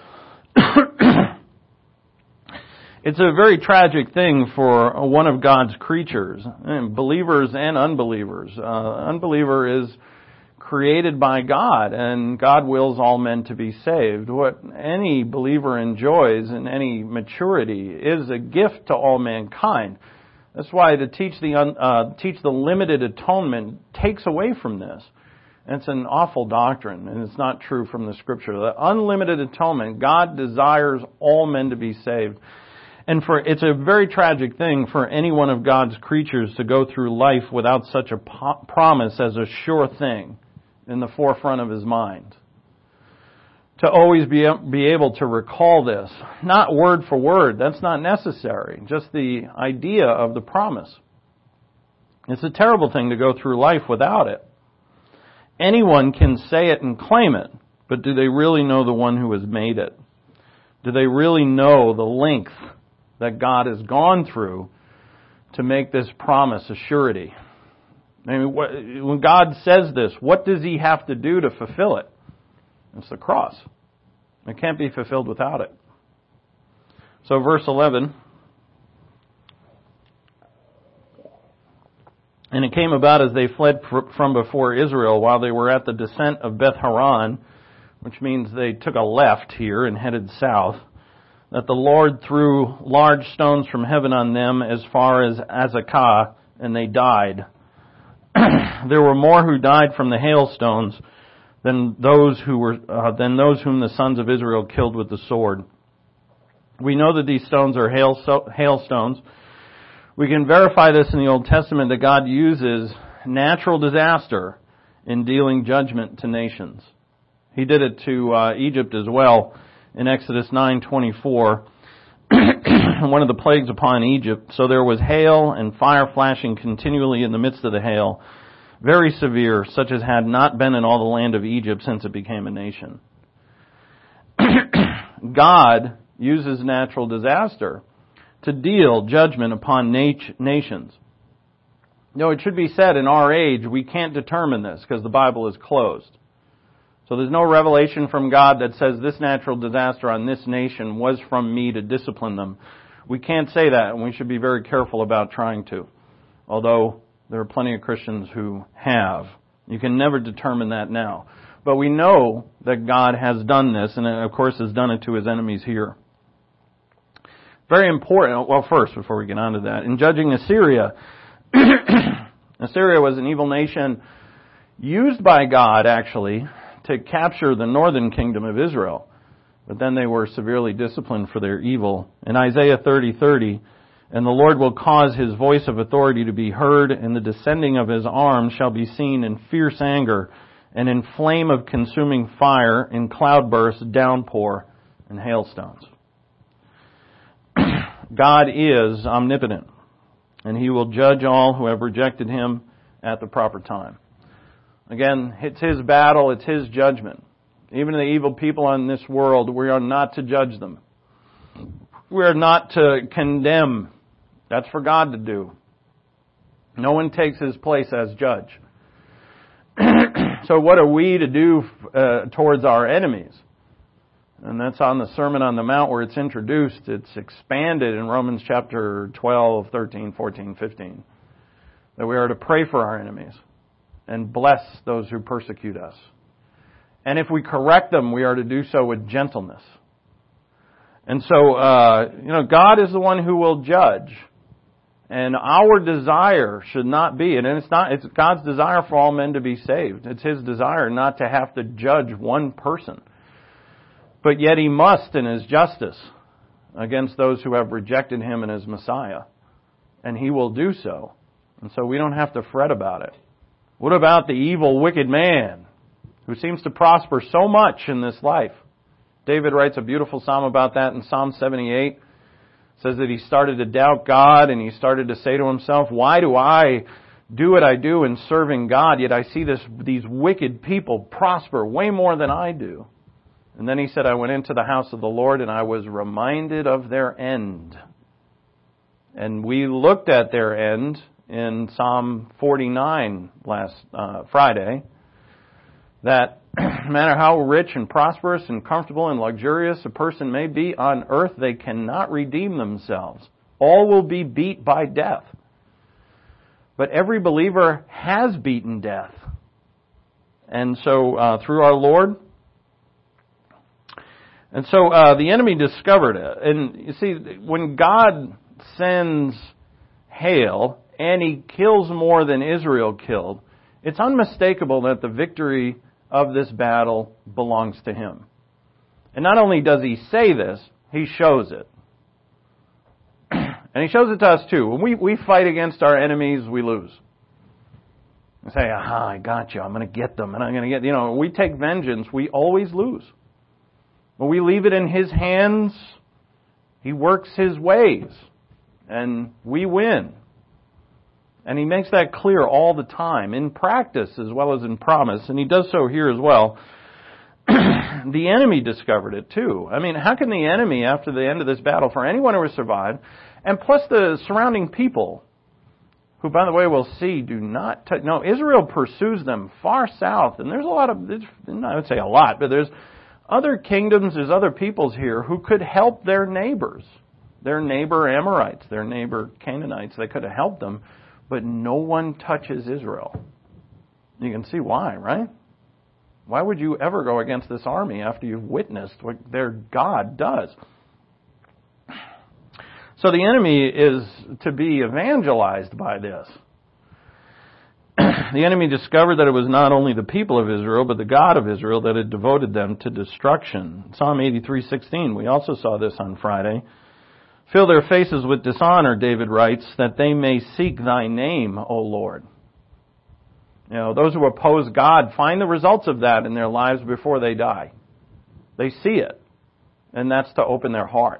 It's a very tragic thing for one of God's creatures, believers and unbelievers. Uh, unbeliever is created by God, and God wills all men to be saved. What any believer enjoys in any maturity is a gift to all mankind. That's why to teach the uh, teach the limited atonement takes away from this. And it's an awful doctrine, and it's not true from the Scripture. The unlimited atonement, God desires all men to be saved. And for it's a very tragic thing for any one of God's creatures to go through life without such a po- promise as a sure thing in the forefront of his mind. To always be, be able to recall this. Not word for word, that's not necessary. Just the idea of the promise. It's a terrible thing to go through life without it. Anyone can say it and claim it, but do they really know the one who has made it? Do they really know the length that God has gone through to make this promise a surety? I mean, when God says this, what does he have to do to fulfill it? It's the cross. It can't be fulfilled without it. So verse eleven. And it came about as they fled from before Israel while they were at the descent of Beth Horon, which means they took a left here and headed south, that the Lord threw large stones from heaven on them as far as Azekah, and they died. There were more who died from the hailstones than those who were uh, than those whom the sons of Israel killed with the sword. We know that these stones are hail so, hailstones. We can verify this in the Old Testament that God uses natural disaster in dealing judgment to nations. He did it to uh, Egypt as well in Exodus nine twenty-four. One of the plagues upon Egypt. So there was hail and fire flashing continually in the midst of the hail, very severe, such as had not been in all the land of Egypt since it became a nation. God uses natural disaster to deal judgment upon nat- nations. No, it should be said in our age, we can't determine this because the Bible is closed. So there's no revelation from God that says this natural disaster on this nation was from me to discipline them. We can't say that, and we should be very careful about trying to. Although there are plenty of Christians who have. You can never determine that now. But we know that God has done this, and of course has done it to His enemies here. Very important, well first, before we get on to that, in judging Assyria, Assyria was an evil nation used by God, actually, to capture the northern kingdom of Israel. But then they were severely disciplined for their evil. In Isaiah thirty thirty, and the Lord will cause His voice of authority to be heard, and the descending of His arm shall be seen in fierce anger, and in flame of consuming fire, in cloudbursts, downpour, and hailstones. God is omnipotent, and He will judge all who have rejected Him at the proper time. Again, it's His battle, it's His judgment. Even the evil people in this world, we are not to judge them. We are not to condemn. That's for God to do. No one takes His place as judge. So what are we to do uh, towards our enemies? And that's on the Sermon on the Mount where it's introduced. It's expanded in Romans chapter twelve, thirteen, fourteen, fifteen. That we are to pray for our enemies and bless those who persecute us. And if we correct them, we are to do so with gentleness. And so, uh, you know, God is the one who will judge. And our desire should not be, and it's not, it's God's desire for all men to be saved. It's His desire not to have to judge one person. But yet He must in His justice against those who have rejected Him and His Messiah. And He will do so. And so we don't have to fret about it. What about the evil, wicked man who seems to prosper so much in this life? David writes a beautiful psalm about that in Psalm seventy-eight. It says that he started to doubt God and he started to say to himself, why do I do what I do in serving God, yet I see this, these wicked people prosper way more than I do? And then he said, I went into the house of the Lord and I was reminded of their end. And we looked at their end in Psalm forty-nine last uh, Friday, that no matter how rich and prosperous and comfortable and luxurious a person may be on earth, they cannot redeem themselves. All will be beat by death. But every believer has beaten death. And so uh, through our Lord. And so uh, the enemy discovered it. And you see, when God sends hail and He kills more than Israel killed, it's unmistakable that the victory of this battle belongs to Him. And not only does He say this, He shows it. And He shows it to us too. When we, we fight against our enemies, we lose. We say, aha, I got you. I'm going to get them. And I'm going to get, you know, we take vengeance, we always lose. When we leave it in His hands, He works His ways. And we win. And He makes that clear all the time, in practice as well as in promise. And He does so here as well. The enemy discovered it too. I mean, how can the enemy, after the end of this battle, for anyone who has survived, and plus the surrounding people, who, by the way, we'll see, do not touch. No, Israel pursues them far south. And there's a lot of, I would say a lot, but there's other kingdoms, there's other peoples here who could help their neighbors. Their neighbor Amorites, their neighbor Canaanites, they could have helped them. But no one touches Israel. You can see why, right? Why would you ever go against this army after you've witnessed what their God does? So the enemy is to be evangelized by this. The enemy discovered that it was not only the people of Israel, but the God of Israel that had devoted them to destruction. Psalm eighty-three sixteen, we also saw this on Friday. Fill their faces with dishonor, David writes, that they may seek Thy name, O Lord. You know, those who oppose God find the results of that in their lives before they die. They see it. And that's to open their heart.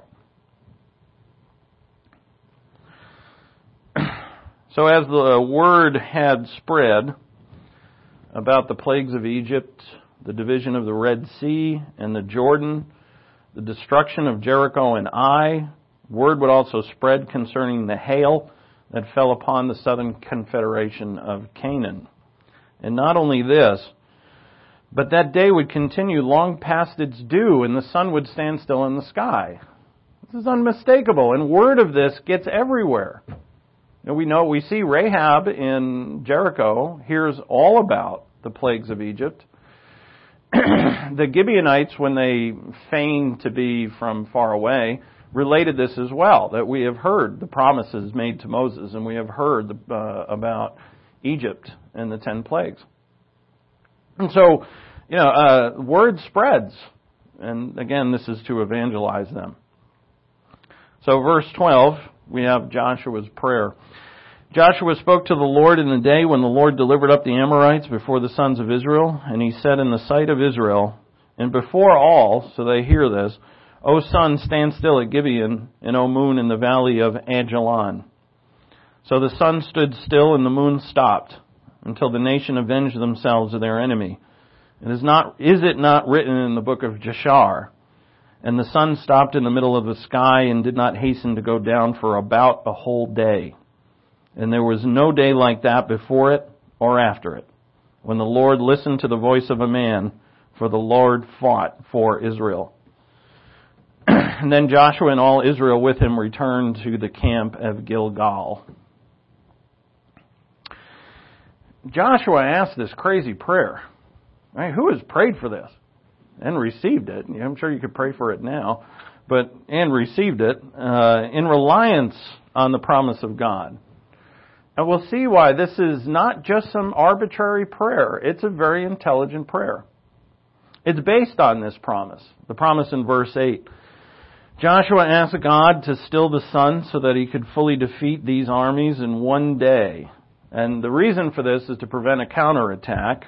So as the word had spread about the plagues of Egypt, the division of the Red Sea and the Jordan, the destruction of Jericho and Ai, Word would also spread concerning the hail that fell upon the southern confederation of Canaan. And not only this, but that day would continue long past its due, and the sun would stand still in the sky. This is unmistakable, and word of this gets everywhere. And we know, we see Rahab in Jericho hears all about the plagues of Egypt. The Gibeonites, when they feigned to be from far away, related this as well, that we have heard the promises made to Moses, and we have heard the, uh, about Egypt and the ten plagues. And so, you know, uh, word spreads. And again, this is to evangelize them. So verse twelve, we have Joshua's prayer. Joshua spoke to the Lord in the day when the Lord delivered up the Amorites before the sons of Israel, and he said in the sight of Israel, and before all, so they hear this, O sun, stand still at Gibeon, and O moon in the valley of Ajalon. So the sun stood still and the moon stopped, until the nation avenged themselves of their enemy. It is not, is it not written in the book of Jashar? And the sun stopped in the middle of the sky and did not hasten to go down for about a whole day. And there was no day like that before it or after it, when the Lord listened to the voice of a man, for the Lord fought for Israel. And then Joshua and all Israel with him returned to the camp of Gilgal. Joshua asked this crazy prayer. Right? Who has prayed for this and received it? I'm sure you could pray for it now, but and received it uh, in reliance on the promise of God. And we'll see why this is not just some arbitrary prayer. It's a very intelligent prayer. It's based on this promise, the promise in verse eight. Joshua asked God to still the sun so that he could fully defeat these armies in one day. And the reason for this is to prevent a counterattack.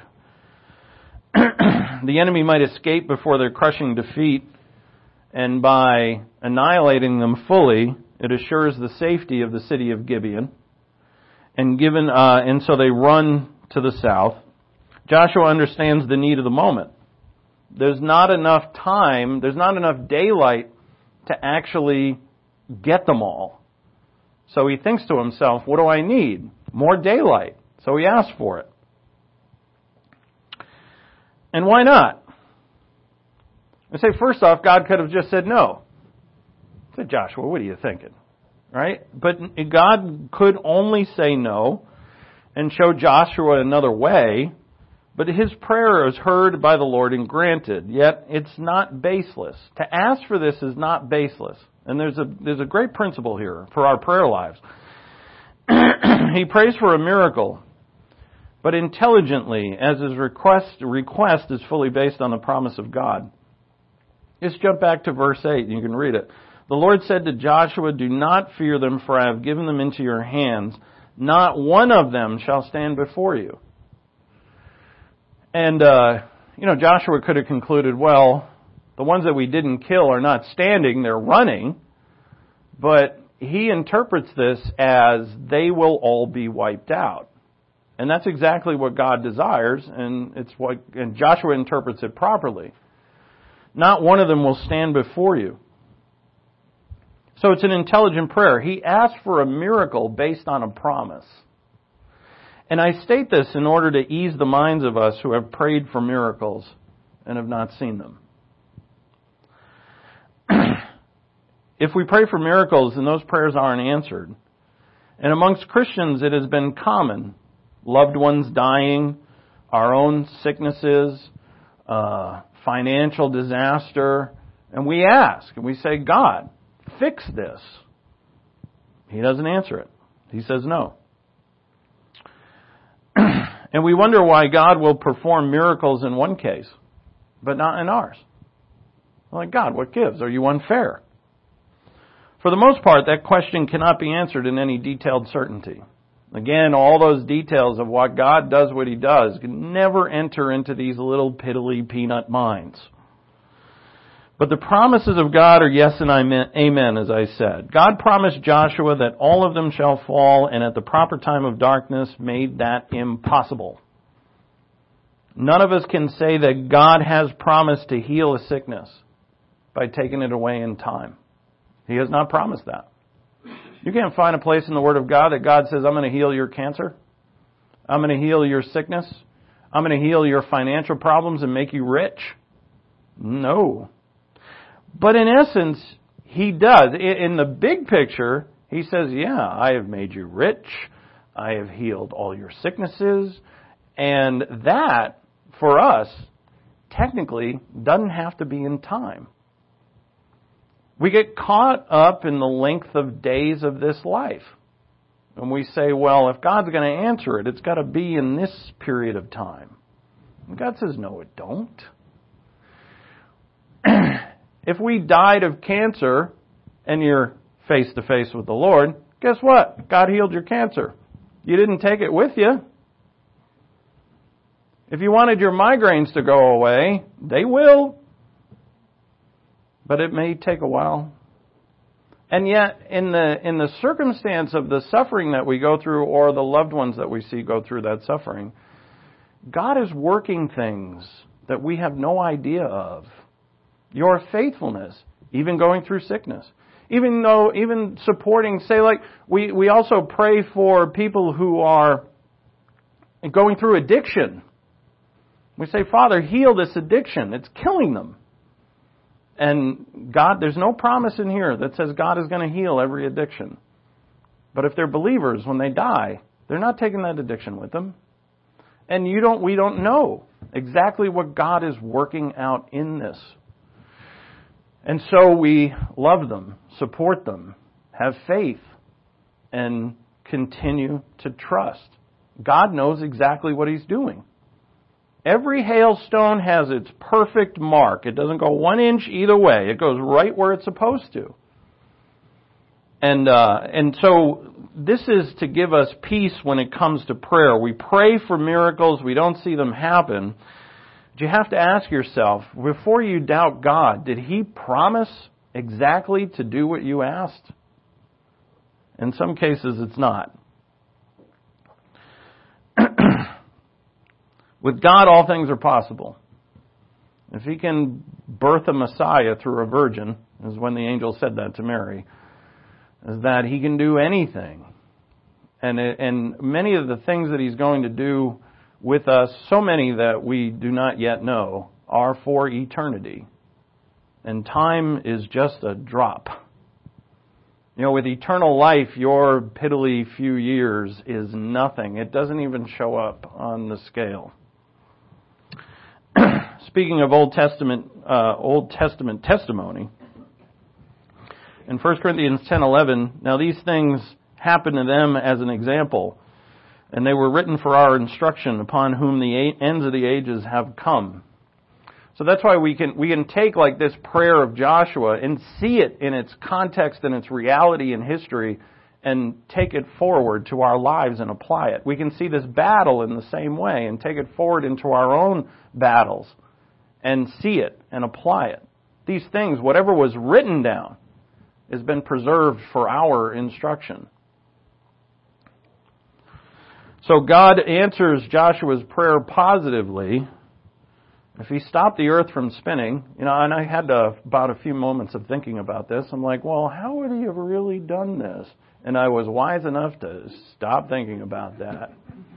The enemy might escape before their crushing defeat, and by annihilating them fully, it assures the safety of the city of Gibeon. And given, uh, and so they run to the south. Joshua understands the need of the moment. There's not enough time, there's not enough daylight to actually get them all. So he thinks to himself, what do I need? More daylight. So he asks for it. And why not? I say, first off, God could have just said no. I said, Joshua, what are you thinking? Right? But God could only say no and show Joshua another way, but his prayer is heard by the Lord and granted, yet it's not baseless. To ask for this is not baseless. And there's a there's a great principle here for our prayer lives. He prays for a miracle, but intelligently, as his request request is fully based on the promise of God. Just jump back to verse eight, and you can read it. The Lord said to Joshua, do not fear them, for I have given them into your hands. Not one of them shall stand before you. And, uh, you know, Joshua could have concluded, well, the ones that we didn't kill are not standing, they're running. But he interprets this as they will all be wiped out. And that's exactly what God desires, and it's what, and Joshua interprets it properly. Not one of them will stand before you. So it's an intelligent prayer. He asked for a miracle based on a promise. And I state this in order to ease the minds of us who have prayed for miracles and have not seen them. If we pray for miracles and those prayers aren't answered, and amongst Christians it has been common, loved ones dying, our own sicknesses, uh, financial disaster, and we ask, and we say, God, fix this. He doesn't answer it. He says no. And we wonder why God will perform miracles in one case, but not in ours. Like, God, what gives? Are you unfair? For the most part, that question cannot be answered in any detailed certainty. Again, all those details of what God does, what He does, can never enter into these little piddly peanut minds. But the promises of God are yes and amen, as I said. God promised Joshua that all of them shall fall, and at the proper time of darkness made that impossible. None of us can say that God has promised to heal a sickness by taking it away in time. He has not promised that. You can't find a place in the Word of God that God says, I'm going to heal your cancer. I'm going to heal your sickness. I'm going to heal your financial problems and make you rich. No. But in essence, He does. In the big picture, He says, yeah, I have made you rich. I have healed all your sicknesses. And that, for us, technically doesn't have to be in time. We get caught up in the length of days of this life. And we say, well, if God's going to answer it, it's got to be in this period of time. And God says, no, it don't. If we died of cancer and you're face to face with the Lord, guess what? God healed your cancer. You didn't take it with you. If you wanted your migraines to go away, they will. But it may take a while. And yet, in the in the circumstance of the suffering that we go through, or the loved ones that we see go through that suffering, God is working things that we have no idea of. Your faithfulness, even going through sickness. Even though, even supporting, say like, we, we also pray for people who are going through addiction. We say, Father, heal this addiction. It's killing them. And God, there's no promise in here that says God is going to heal every addiction. But if they're believers, when they die, they're not taking that addiction with them. And you don't, we don't know exactly what God is working out in this. And so we love them, support them, have faith, and continue to trust. God knows exactly what He's doing. Every hailstone has its perfect mark. It doesn't go one inch either way. It goes right where it's supposed to. And uh, and so this is to give us peace when it comes to prayer. We pray for miracles. We don't see them happen. But you have to ask yourself, before you doubt God, did He promise exactly to do what you asked? In some cases, it's not. With God, all things are possible. If He can birth a Messiah through a virgin, is when the angel said that to Mary, is that He can do anything. And it, and many of the things that He's going to do with us, so many that we do not yet know, are for eternity. And time is just a drop. You know, with eternal life, your piddly few years is nothing. It doesn't even show up on the scale. Speaking of Old Testament, uh, Old Testament testimony, in First Corinthians ten eleven, now these things happened to them as an example, and they were written for our instruction, upon whom the ends of the ages have come. So that's why we can we can take like this prayer of Joshua and see it in its context and its reality in history, and take it forward to our lives and apply it. We can see this battle in the same way and take it forward into our own battles and see it and apply it. These things, whatever was written down, has been preserved for our instruction. So God answers Joshua's prayer positively. If He stopped the earth from spinning, you know, and I had a, about a few moments of thinking about this. I'm like, well, how would He have really done this? And I was wise enough to stop thinking about that.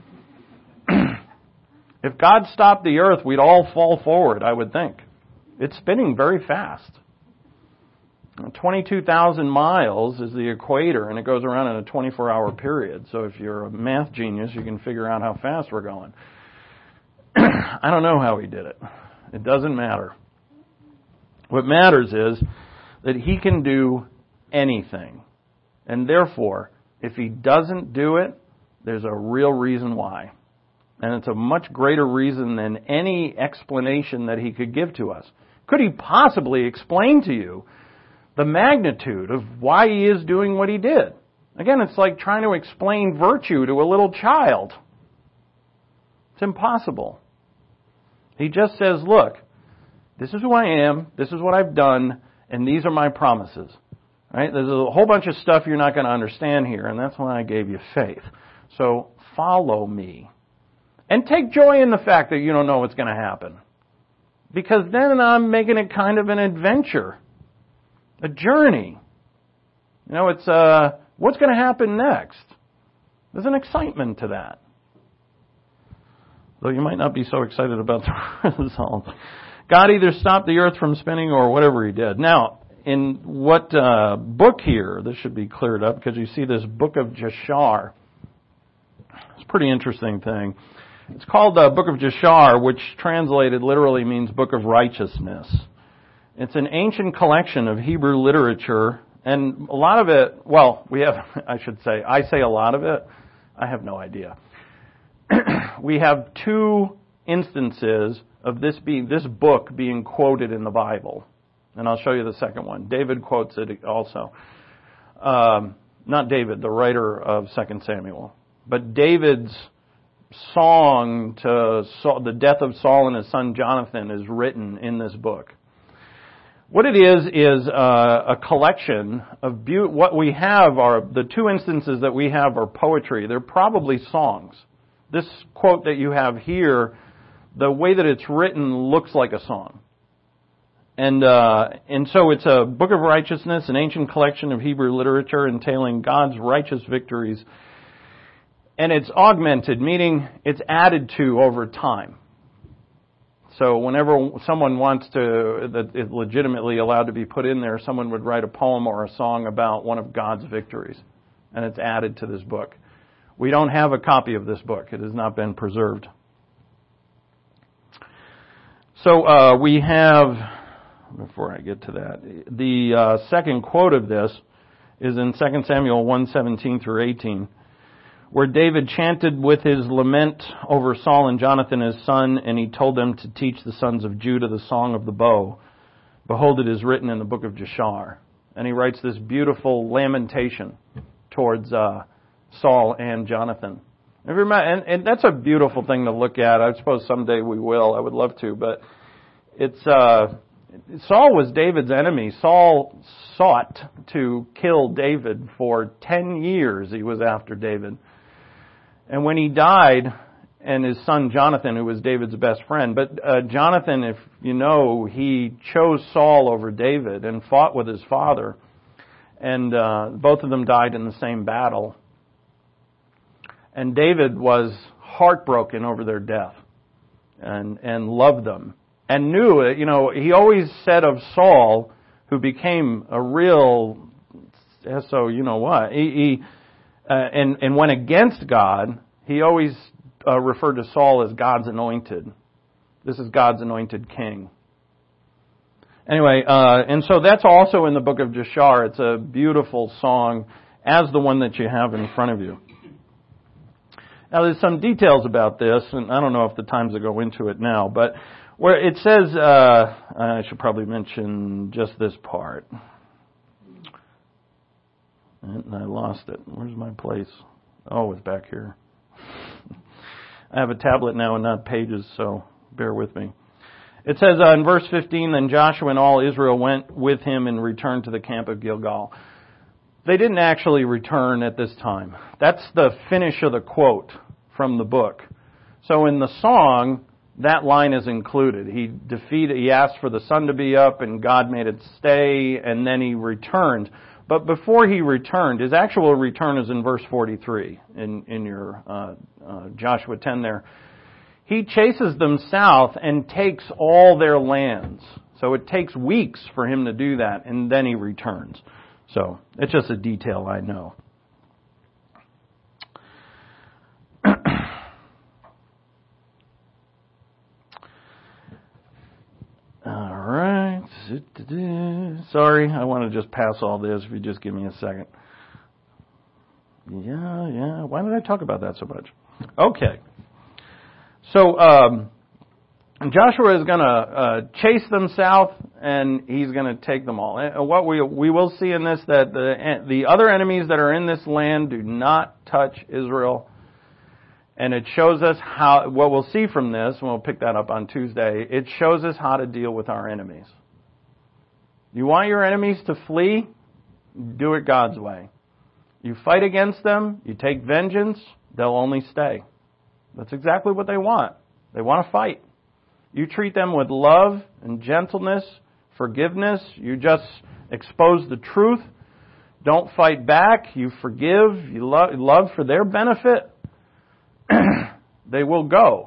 If God stopped the earth, we'd all fall forward, I would think. It's spinning very fast. twenty-two thousand miles is the equator, and it goes around in a twenty-four hour period. So if you're a math genius, you can figure out how fast we're going. I don't know how He did it. It doesn't matter. What matters is that He can do anything. And therefore, if He doesn't do it, there's a real reason why. And it's a much greater reason than any explanation that He could give to us. Could He possibly explain to you the magnitude of why He is doing what He did? Again, it's like trying to explain virtue to a little child. It's impossible. He just says, look, this is who I am, this is what I've done, and these are my promises. Right? There's a whole bunch of stuff you're not going to understand here, and that's why I gave you faith. So follow me. And take joy in the fact that you don't know what's going to happen. Because then I'm making it kind of an adventure, a journey. You know, it's uh, what's going to happen next? There's an excitement to that. Though you might not be so excited about the result. God either stopped the earth from spinning or whatever he did. Now, in what uh, book here, this should be cleared up because you see this book of Jashar. It's a pretty interesting thing. It's called the Book of Jashar, which translated literally means Book of Righteousness. It's an ancient collection of Hebrew literature, and a lot of it, well, we have, I should say, I say a lot of it, I have no idea. We have two instances of this being, this book being quoted in the Bible. And I'll show you the second one. David quotes it also. Um, not David, the writer of Second Samuel. But David's song to Saul, the death of Saul and his son Jonathan, is written in this book. What it is is uh, a collection of be- what we have are the two instances that we have are poetry. They're probably songs. This quote that you have here, the way that it's written looks like a song. And uh, and so it's a book of righteousness, an ancient collection of Hebrew literature entailing God's righteous victories. And it's augmented, meaning it's added to over time. So whenever someone wants to, that is legitimately allowed to be put in there, someone would write a poem or a song about one of God's victories. And it's added to this book. We don't have a copy of this book. It has not been preserved. So uh, we have, before I get to that, the uh, second quote of this is in Second Samuel one seventeen through eighteen. Where David chanted with his lament over Saul and Jonathan his son, and he told them to teach the sons of Judah the song of the bow. Behold, it is written in the book of Jashar. And he writes this beautiful lamentation towards uh, Saul and Jonathan. And, and that's a beautiful thing to look at. I suppose someday we will. I would love to. But it's uh, Saul was David's enemy. Saul sought to kill David for ten years. He was after David. And when he died, and his son Jonathan, who was David's best friend, but uh, Jonathan, if you know, he chose Saul over David and fought with his father. And uh, both of them died in the same battle. And David was heartbroken over their death and, and loved them. And knew it, you know, he always said of Saul, who became a real, so you know what, he... he Uh, and, and went against God, he always uh, referred to Saul as God's anointed. This is God's anointed king. Anyway, uh, and so that's also in the book of Jashar. It's a beautiful song, as the one that you have in front of you. Now, there's some details about this, and I don't know if the time's to go into it now, but where it says, uh, I should probably mention just this part. And I lost it. Where's my place? Oh, it's back here. I have a tablet now and not pages, so bear with me. It says uh, in verse fifteen, then Joshua and all Israel went with him and returned to the camp of Gilgal. They didn't actually return at this time. That's the finish of the quote from the book. So in the song, that line is included. He defeated, he asked for the sun to be up and God made it stay, and then he returned. But before he returned, his actual return is in verse forty-three in, in your uh, uh, Joshua ten there. He chases them south and takes all their lands. So it takes weeks for him to do that, and then he returns. So it's just a detail I know. All right. Sorry, I want to just pass all this if you just give me a second. Yeah, yeah. Why did I talk about that so much? Okay. So, um, Joshua is going to uh, chase them south, and he's going to take them all. And what we we will see in this, that the the other enemies that are in this land do not touch Israel. And it shows us how, what we'll see from this, and we'll pick that up on Tuesday, it shows us how to deal with our enemies. You want your enemies to flee? Do it God's way. You fight against them, you take vengeance, they'll only stay. That's exactly what they want. They want to fight. You treat them with love and gentleness, forgiveness, you just expose the truth, don't fight back, you forgive, you love, love for their benefit, they will go.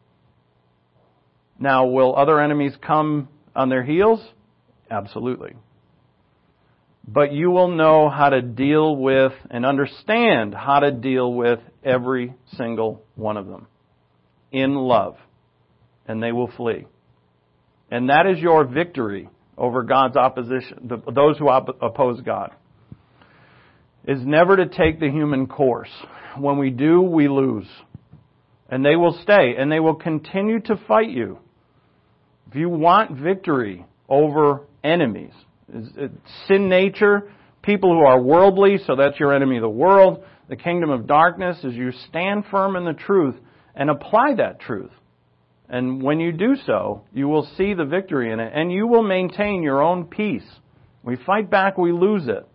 Now, will other enemies come on their heels? Absolutely. But you will know how to deal with and understand how to deal with every single one of them in love. And they will flee. And that is your victory over God's opposition, those who op- oppose God. Is never to take the human course. When we do, we lose. And they will stay, and they will continue to fight you. If you want victory over enemies, sin nature, people who are worldly, so that's your enemy of the world, the kingdom of darkness, is you stand firm in the truth and apply that truth. And when you do so, you will see the victory in it, and you will maintain your own peace. We fight back, we lose it.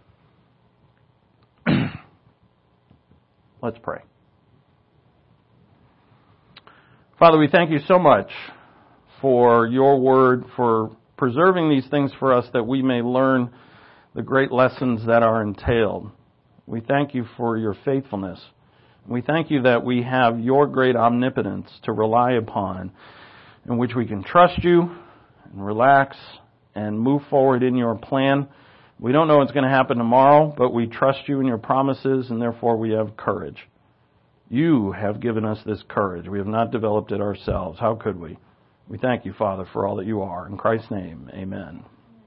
Let's pray. Father, we thank you so much for your word, for preserving these things for us that we may learn the great lessons that are entailed. We thank you for your faithfulness. We thank you that we have your great omnipotence to rely upon, in which we can trust you and relax and move forward in your plan. We don't know what's going to happen tomorrow, but we trust you in your promises, and therefore we have courage. You have given us this courage. We have not developed it ourselves. How could we? We thank you, Father, for all that you are. In Christ's name, amen.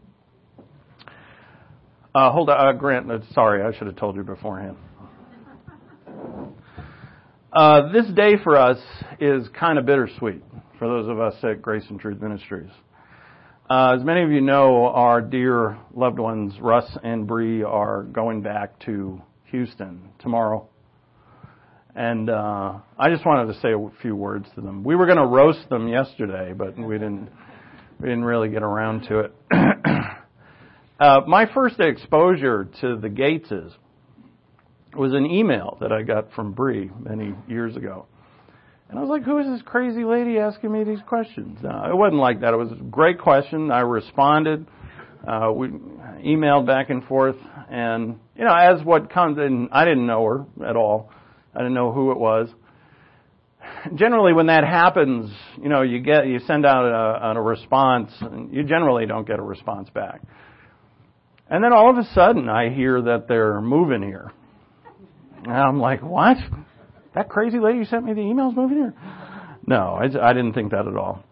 Uh, hold on, uh, Grant. Sorry, I should have told you beforehand. Uh, this day for us is kind of bittersweet for those of us at Grace and Truth Ministries. Uh, as many of you know, our dear loved ones, Russ and Bree, are going back to Houston tomorrow. And uh, I just wanted to say a few words to them. We were going to roast them yesterday, but we didn't. We didn't really get around to it. uh, my first exposure to the Gateses was an email that I got from Bree many years ago. And I was like, who is this crazy lady asking me these questions? No, it wasn't like that. It was a great question. I responded. Uh, we emailed back and forth. And, you know, as what comes in, I didn't know her at all. I didn't know who it was. Generally, when that happens, you know, you get you send out a, a response, and you generally don't get a response back. And then all of a sudden, I hear that they're moving here. And I'm like, what? That crazy lady who sent me the email's moving here? No, I, I didn't think that at all.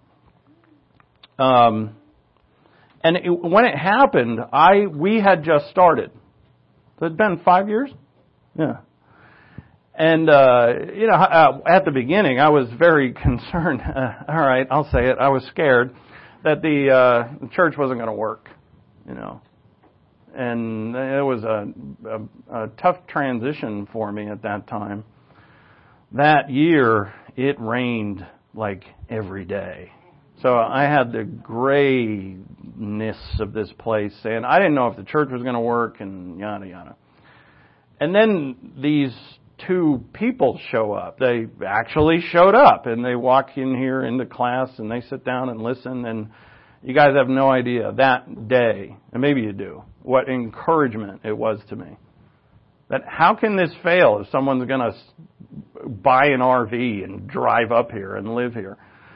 Um, and it, when it happened, I we had just started. So it's been five years? Yeah. And, uh, you know, uh, at the beginning, I was very concerned. Uh, all right, I'll say it. I was scared that the, uh, the church wasn't going to work, you know. And it was a, a, a tough transition for me at that time. That year, it rained like every day. So I had the grayness of this place, and I didn't know if the church was going to work, and yada, yada. And then these two people show up. They actually showed up, and they walk in here into class, and they sit down and listen, and you guys have no idea that day, and maybe you do, what encouragement it was to me. That how can this fail if someone's going to buy an R V and drive up here and live here?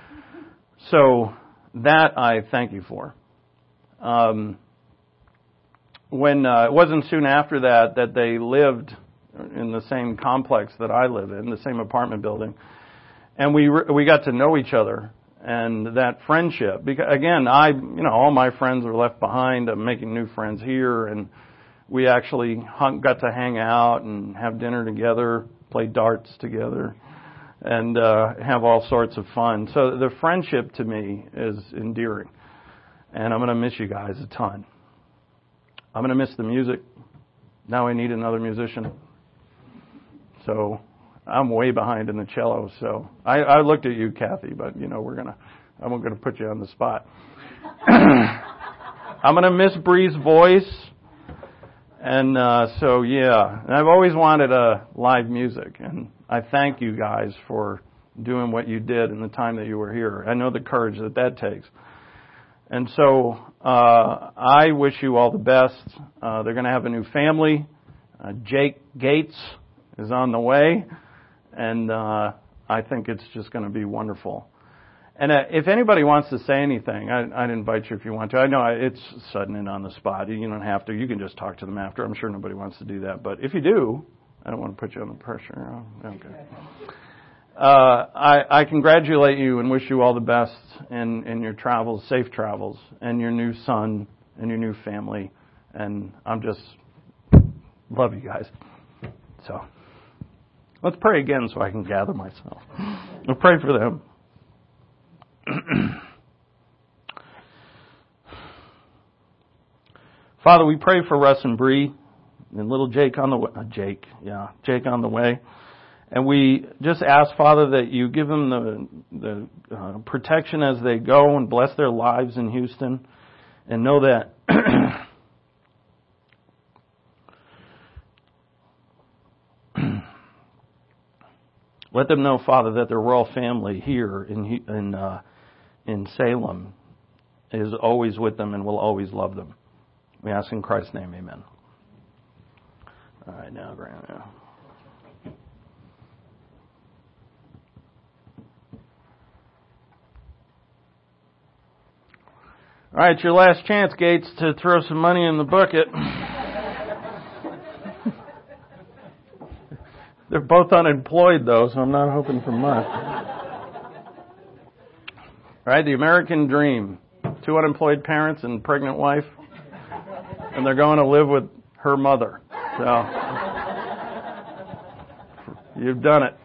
So that I thank you for. Um, when uh, it wasn't soon after that that they lived in the same complex that I live in, the same apartment building, and we re- we got to know each other and that friendship. Because again, I you know all my friends were left behind. I'm making new friends here, and we actually hung, got to hang out and have dinner together, play darts together, and uh, have all sorts of fun. So the friendship to me is endearing, and I'm going to miss you guys a ton. I'm going to miss the music. Now I need another musician. So I'm way behind in the cello. So I, I looked at you, Kathy, but you know we're gonna. I'm going to put you on the spot. I'm going to miss Bree's voice. And uh, so, yeah, and I've always wanted a live music, and I thank you guys for doing what you did in the time that you were here. I know the courage that that takes. And so uh, I wish you all the best. Uh, they're going to have a new family. Uh, Jake Gates is on the way, and uh, I think it's just going to be wonderful. And uh, if anybody wants to say anything, I, I'd invite you if you want to. I know it's sudden and on the spot. You don't have to. You can just talk to them after. I'm sure nobody wants to do that. But if you do, I don't want to put you under pressure. Oh, okay. Uh, I, I congratulate you and wish you all the best in, in your travels, safe travels, and your new son and your new family. And I'm just love you guys. So let's pray again so I can gather myself. We'll pray for them. Father, we pray for Russ and Bree and little Jake on the way. Uh, Jake, yeah, Jake on the way. And we just ask, Father, that you give them the, the uh, protection as they go and bless their lives in Houston. And know that let them know, Father, that their royal family here in in uh, in Salem is always with them and will always love them. We ask in Christ's name, amen. All right, now, Grant. Now. All right, your last chance, Gates, to throw some money in the bucket. They're both unemployed, though, so I'm not hoping for much. All right, the American dream. Two unemployed parents and pregnant wife. And they're going to live with her mother. So, you've done it.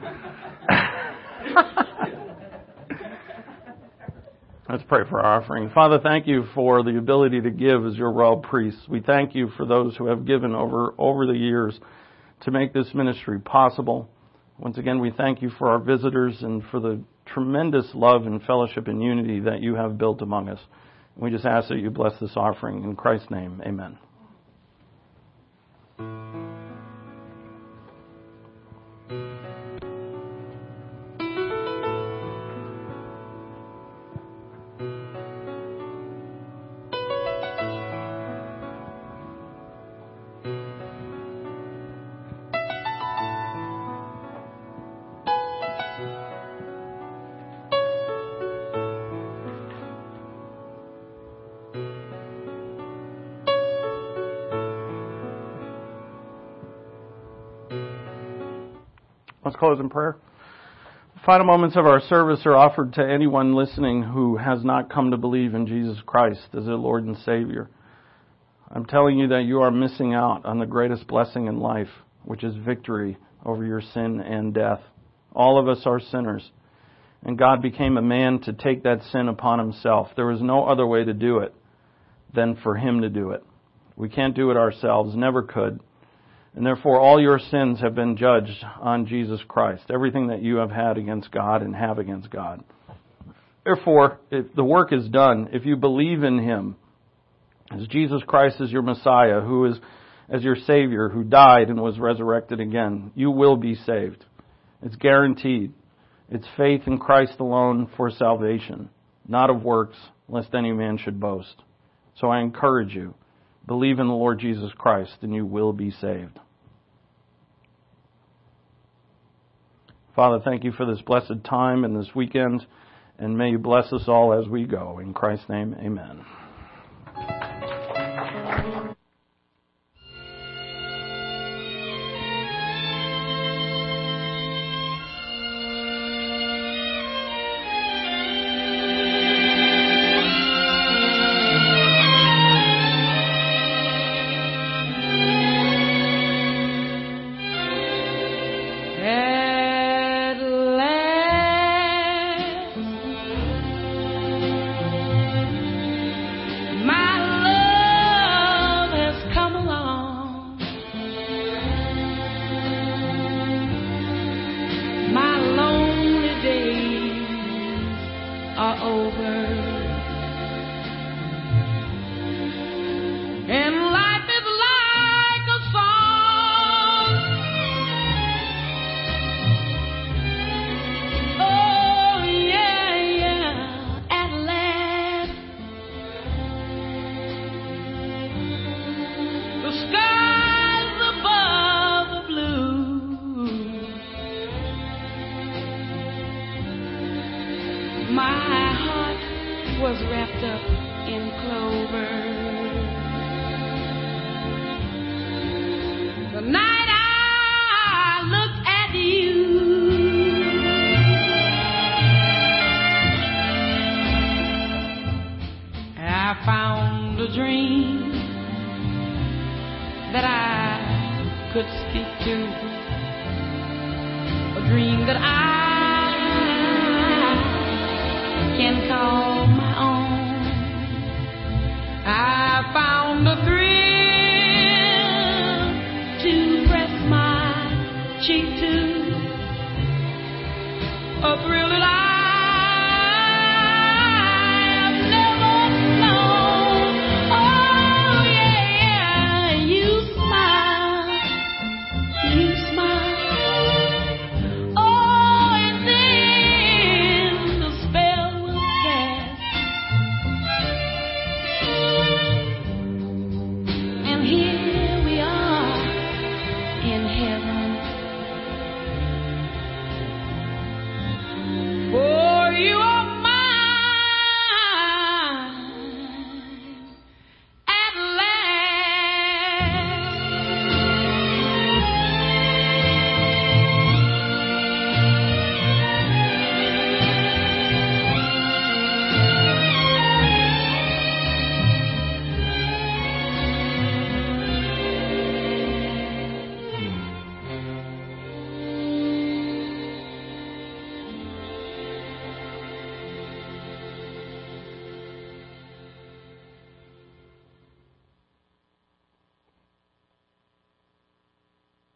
Let's pray for our offering. Father, thank you for the ability to give as your royal priests. We thank you for those who have given over, over the years to make this ministry possible. Once again, we thank you for our visitors and for the tremendous love and fellowship and unity that you have built among us. We just ask that you bless this offering. In Christ's name, amen. Let's close in prayer. The final moments of our service are offered to anyone listening who has not come to believe in Jesus Christ as their Lord and Savior. I'm telling you that you are missing out on the greatest blessing in life, which is victory over your sin and death. All of us are sinners, and God became a man to take that sin upon himself. There was no other way to do it than for him to do it. We can't do it ourselves, never could. And therefore, all your sins have been judged on Jesus Christ. Everything that you have had against God and have against God. Therefore, if the work is done, if you believe in him, as Jesus Christ is your Messiah, who is as your Savior, who died and was resurrected again, you will be saved. It's guaranteed. It's faith in Christ alone for salvation, not of works, lest any man should boast. So I encourage you. Believe in the Lord Jesus Christ, and you will be saved. Father, thank you for this blessed time and this weekend, and may you bless us all as we go. In Christ's name, amen. my heart was wrapped up in clover. The night I looked at you, I found a dream that I could speak to, a dream that I can call my own. I found a thrill to press my cheek to, a thrill